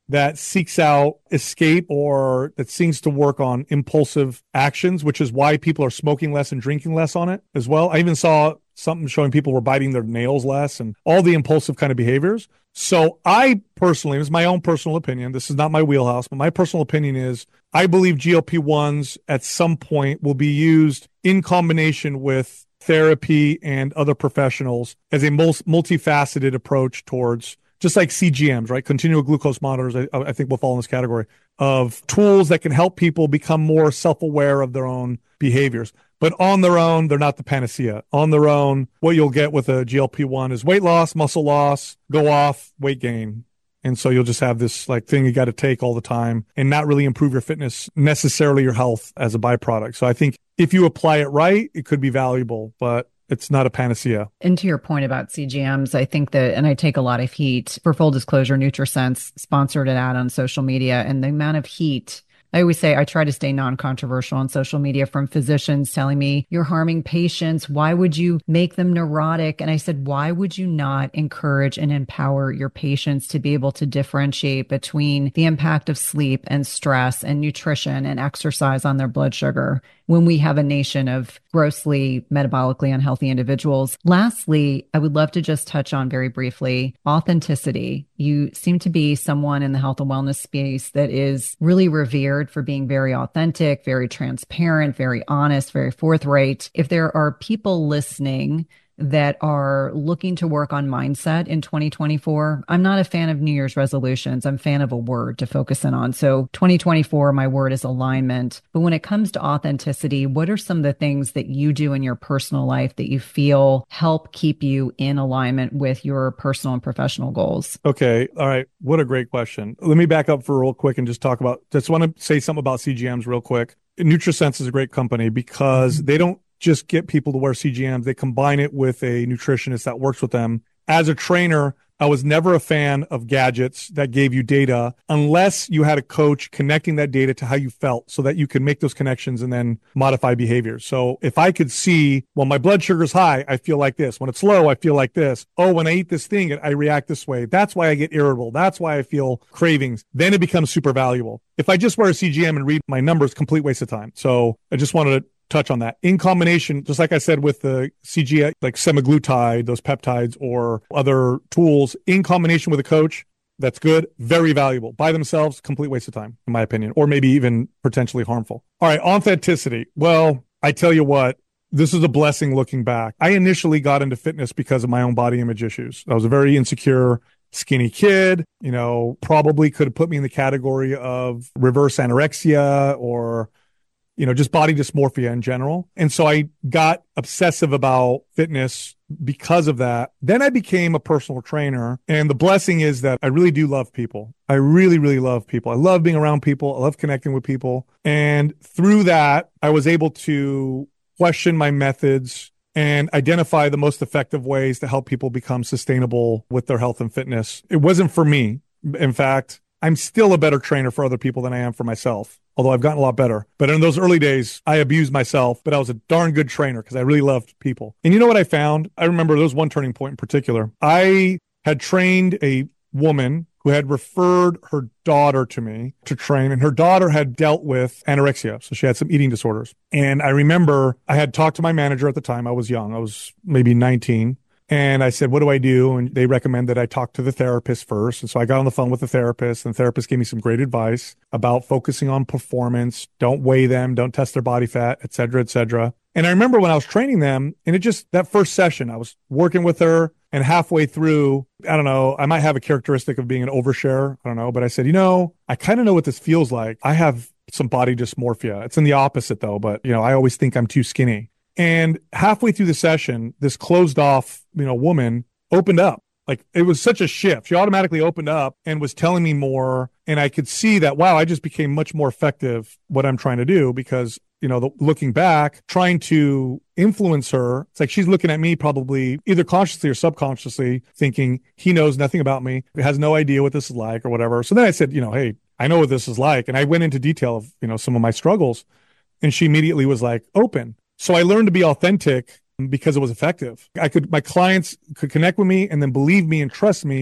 that seeks out escape or that seems to work on impulsive actions, which is why people are smoking less and drinking less on it as well. I even saw something showing people were biting their nails less and all the impulsive kind of behaviors. So I personally, this is my own personal opinion, this is not my wheelhouse, but my personal opinion is I believe G L P ones at some point will be used in combination with therapy and other professionals as a most multifaceted approach towards, just like C G Ms, right? Continual glucose monitors, I, I think will fall in this category of tools that can help people become more self-aware of their own behaviors. But on their own, they're not the panacea. On their own, what you'll get with a G L P one is weight loss, muscle loss, go off, weight gain. And so you'll just have this like thing you got to take all the time and not really improve your fitness, necessarily your health as a byproduct. So I think if you apply it right, it could be valuable, but it's not a panacea. And to your point about C G Ms, I think that, and I take a lot of heat, for full disclosure, NutriSense sponsored an ad on social media, and the amount of heat, I always say I try to stay non-controversial on social media, from physicians telling me you're harming patients. Why would you make them neurotic? And I said, why would you not encourage and empower your patients to be able to differentiate between the impact of sleep and stress and nutrition and exercise on their blood sugar when we have a nation of grossly metabolically unhealthy individuals? Lastly, I would love to just touch on very briefly authenticity. You seem to be someone in the health and wellness space that is really revered for being very authentic, very transparent, very honest, very forthright. If there are people listening that are looking to work on mindset in twenty twenty-four, I'm not a fan of New Year's resolutions. I'm a fan of a word to focus in on. So twenty twenty-four, my word is alignment. But when it comes to authenticity, what are some of the things that you do in your personal life that you feel help keep you in alignment with your personal and professional goals? Okay. All right. What a great question. Let me back up for real quick and just talk about, just want to say something about C G Ms real quick. NutriSense is a great company because mm-hmm. they don't just get people to wear C G Ms. They combine it with a nutritionist that works with them. As a trainer, I was never a fan of gadgets that gave you data unless you had a coach connecting that data to how you felt so that you could make those connections and then modify behaviors. So if I could see, well, my blood sugar's high, I feel like this. When it's low, I feel like this. Oh, when I eat this thing, I react this way. That's why I get irritable. That's why I feel cravings. Then it becomes super valuable. If I just wear a C G M and read my numbers, complete waste of time. So I just wanted to touch on that. In combination, just like I said with the C G, like semaglutide, those peptides or other tools, in combination with a coach, that's good, very valuable. By themselves, complete waste of time, in my opinion, or maybe even potentially harmful. All right, authenticity. Well, I tell you what, this is a blessing looking back. I initially got into fitness because of my own body image issues. I was a very insecure, skinny kid, you know, probably could have put me in the category of reverse anorexia or you know, just body dysmorphia in general. And so I got obsessive about fitness because of that. Then I became a personal trainer. And the blessing is that I really do love people. I really, really love people. I love being around people. I love connecting with people. And through that, I was able to question my methods and identify the most effective ways to help people become sustainable with their health and fitness. It wasn't for me. In fact, I'm still a better trainer for other people than I am for myself, although I've gotten a lot better. But in those early days, I abused myself, but I was a darn good trainer because I really loved people. And you know what I found? I remember there was one turning point in particular. I had trained a woman who had referred her daughter to me to train, and her daughter had dealt with anorexia. So she had some eating disorders. And I remember I had talked to my manager at the time. I was young. I was maybe nineteen. And I said, what do I do? And they recommended I talk to the therapist first. And so I got on the phone with the therapist, and the therapist gave me some great advice about focusing on performance. Don't weigh them. Don't test their body fat, et cetera, et cetera. And I remember when I was training them, and it just, that first session, I was working with her, and halfway through, I don't know, I might have a characteristic of being an overshare. I don't know. But I said, you know, I kind of know what this feels like. I have some body dysmorphia. It's in the opposite though. But, you know, I always think I'm too skinny. And halfway through the session, this closed off, you know, woman opened up. Like, it was such a shift. She automatically opened up and was telling me more. And I could see that, wow, I just became much more effective what I'm trying to do because, you know, the, looking back, trying to influence her, it's like she's looking at me probably either consciously or subconsciously thinking he knows nothing about me, has no idea what this is like or whatever. So then I said, you know, hey, I know what this is like. And I went into detail of, you know, some of my struggles. And she immediately was like, open. So I learned to be authentic because it was effective. I could, my clients could connect with me and then believe me and trust me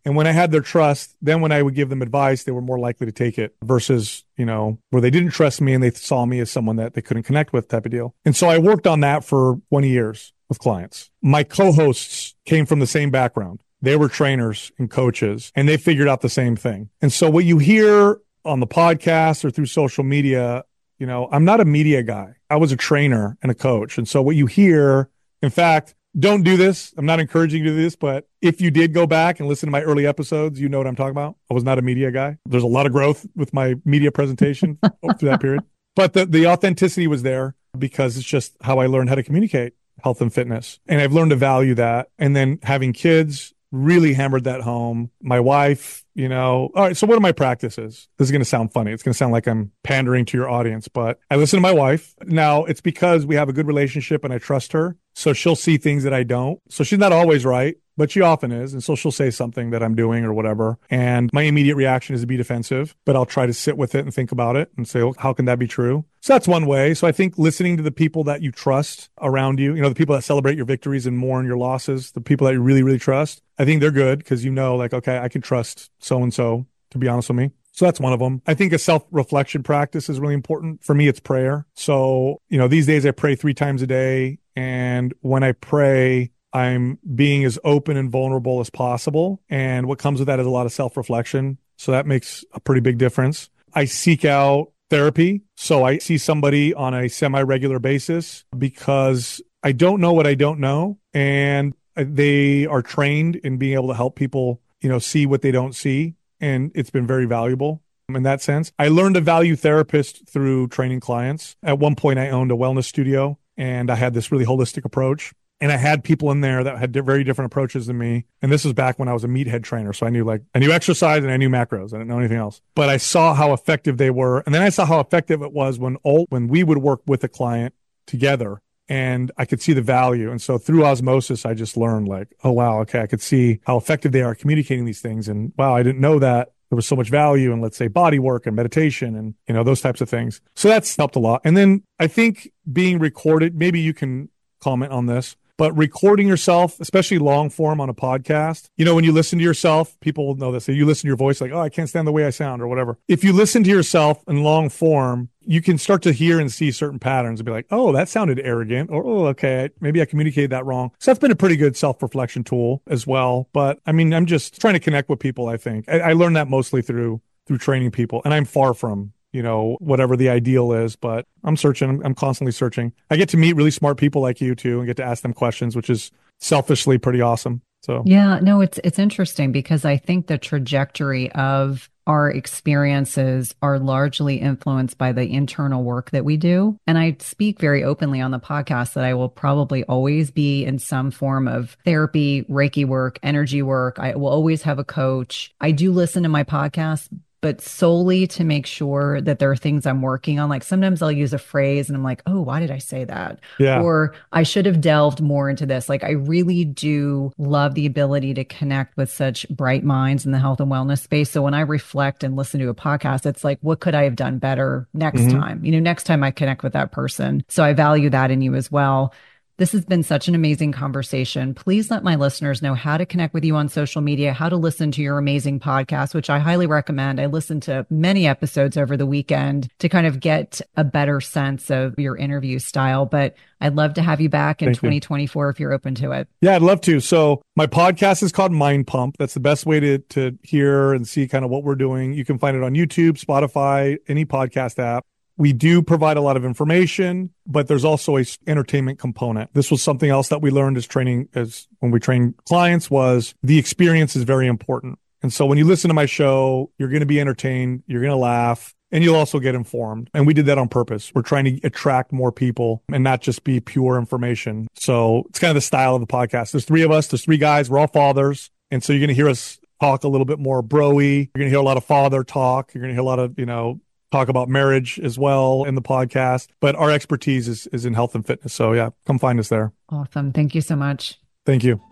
And when I had their trust, then when I would give them advice, they were more likely to take it versus, you know, where they didn't trust me and they saw me as someone that they couldn't connect with type of deal. And so I worked on that for twenty years with clients. My co-hosts came from the same background. They were trainers and coaches, and they figured out the same thing. And so what you hear on the podcast or through social media, you know, I'm not a media guy. I was a trainer and a coach. And so what you hear, in fact, don't do this. I'm not encouraging you to do this, but if you did go back and listen to my early episodes, you know what I'm talking about. I was not a media guy. There's a lot of growth with my media presentation through that period. But the, the authenticity was there because it's just how I learned how to communicate health and fitness. And I've learned to value that. And then having kids really hammered that home. My wife, you know, all right. So what are my practices? This is going to sound funny. It's going to sound like I'm pandering to your audience, but I listen to my wife. Now it's because we have a good relationship and I trust her. So she'll see things that I don't. So she's not always right, but she often is. And so she'll say something that I'm doing or whatever. And my immediate reaction is to be defensive, but I'll try to sit with it and think about it and say, well, how can that be true? So that's one way. So I think listening to the people that you trust around you, you know, the people that celebrate your victories and mourn your losses, the people that you really, really trust, I think they're good because you know, like, okay, I can trust so-and-so to be honest with me. So that's one of them. I think a self-reflection practice is really important. For me, it's prayer. So, you know, these days I pray three times a day. And when I pray, I'm being as open and vulnerable as possible. And what comes with that is a lot of self-reflection. So that makes a pretty big difference. I seek out therapy. So I see somebody on a semi-regular basis because I don't know what I don't know. And they are trained in being able to help people, you know, see what they don't see. And it's been very valuable in that sense. I learned to value therapists through training clients. At one point, I owned a wellness studio and I had this really holistic approach. And I had people in there that had very different approaches than me. And this was back when I was a meathead trainer. So I knew like, I knew exercise and I knew macros. I didn't know anything else. But I saw how effective they were. And then I saw how effective it was when all, when we would work with a client together. And I could see the value. And so through osmosis, I just learned like, oh, wow, okay, I could see how effective they are communicating these things. And wow, I didn't know that there was so much value in, let's say, body work and meditation and, you know, those types of things. So that's helped a lot. And then I think being recorded, maybe you can comment on this, but recording yourself, especially long form on a podcast, you know, when you listen to yourself, people will know this. So you listen to your voice like, oh, I can't stand the way I sound or whatever. If you listen to yourself in long form, you can start to hear and see certain patterns and be like, oh, that sounded arrogant, or, oh, okay, maybe I communicated that wrong. So that's been a pretty good self-reflection tool as well. But I mean, I'm just trying to connect with people, I think. I, I learned that mostly through through training people. And I'm far from, you know, whatever the ideal is, but I'm searching. I'm, I'm constantly searching. I get to meet really smart people like you too and get to ask them questions, which is selfishly pretty awesome. So yeah, no, it's it's interesting because I think the trajectory of our experiences are largely influenced by the internal work that we do. And I speak very openly on the podcast that I will probably always be in some form of therapy, Reiki work, energy work. I will always have a coach. I do listen to my podcast, but solely to make sure that there are things I'm working on. Like sometimes I'll use a phrase and I'm like, oh, why did I say that? Yeah. Or I should have delved more into this. Like I really do love the ability to connect with such bright minds in the health and wellness space. So when I reflect and listen to a podcast, it's like, what could I have done better next mm-hmm. time? You know, next time I connect with that person. So I value that in you as well. This has been such an amazing conversation. Please let my listeners know how to connect with you on social media, how to listen to your amazing podcast, which I highly recommend. I listened to many episodes over the weekend to kind of get a better sense of your interview style. But I'd love to have you back in Thank twenty twenty-four you. If you're open to it. Yeah, I'd love to. So my podcast is called Mind Pump. That's the best way to, to hear and see kind of what we're doing. You can find it on YouTube, Spotify, any podcast app. We do provide a lot of information, but there's also a entertainment component. This was something else that we learned as training, as when we train clients, was the experience is very important. And so when you listen to my show, you're going to be entertained, you're going to laugh, and you'll also get informed. And we did that on purpose. We're trying to attract more people and not just be pure information. So it's kind of the style of the podcast. There's three of us. There's three guys. We're all fathers. And so you're going to hear us talk a little bit more bro-y. You're going to hear a lot of father talk. You're going to hear a lot of, you know, talk about marriage as well in the podcast, but our expertise is, is in health and fitness. So yeah, come find us there. Awesome. Thank you so much. Thank you.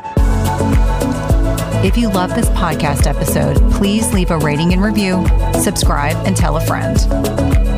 If you love this podcast episode, please leave a rating and review, subscribe, and tell a friend.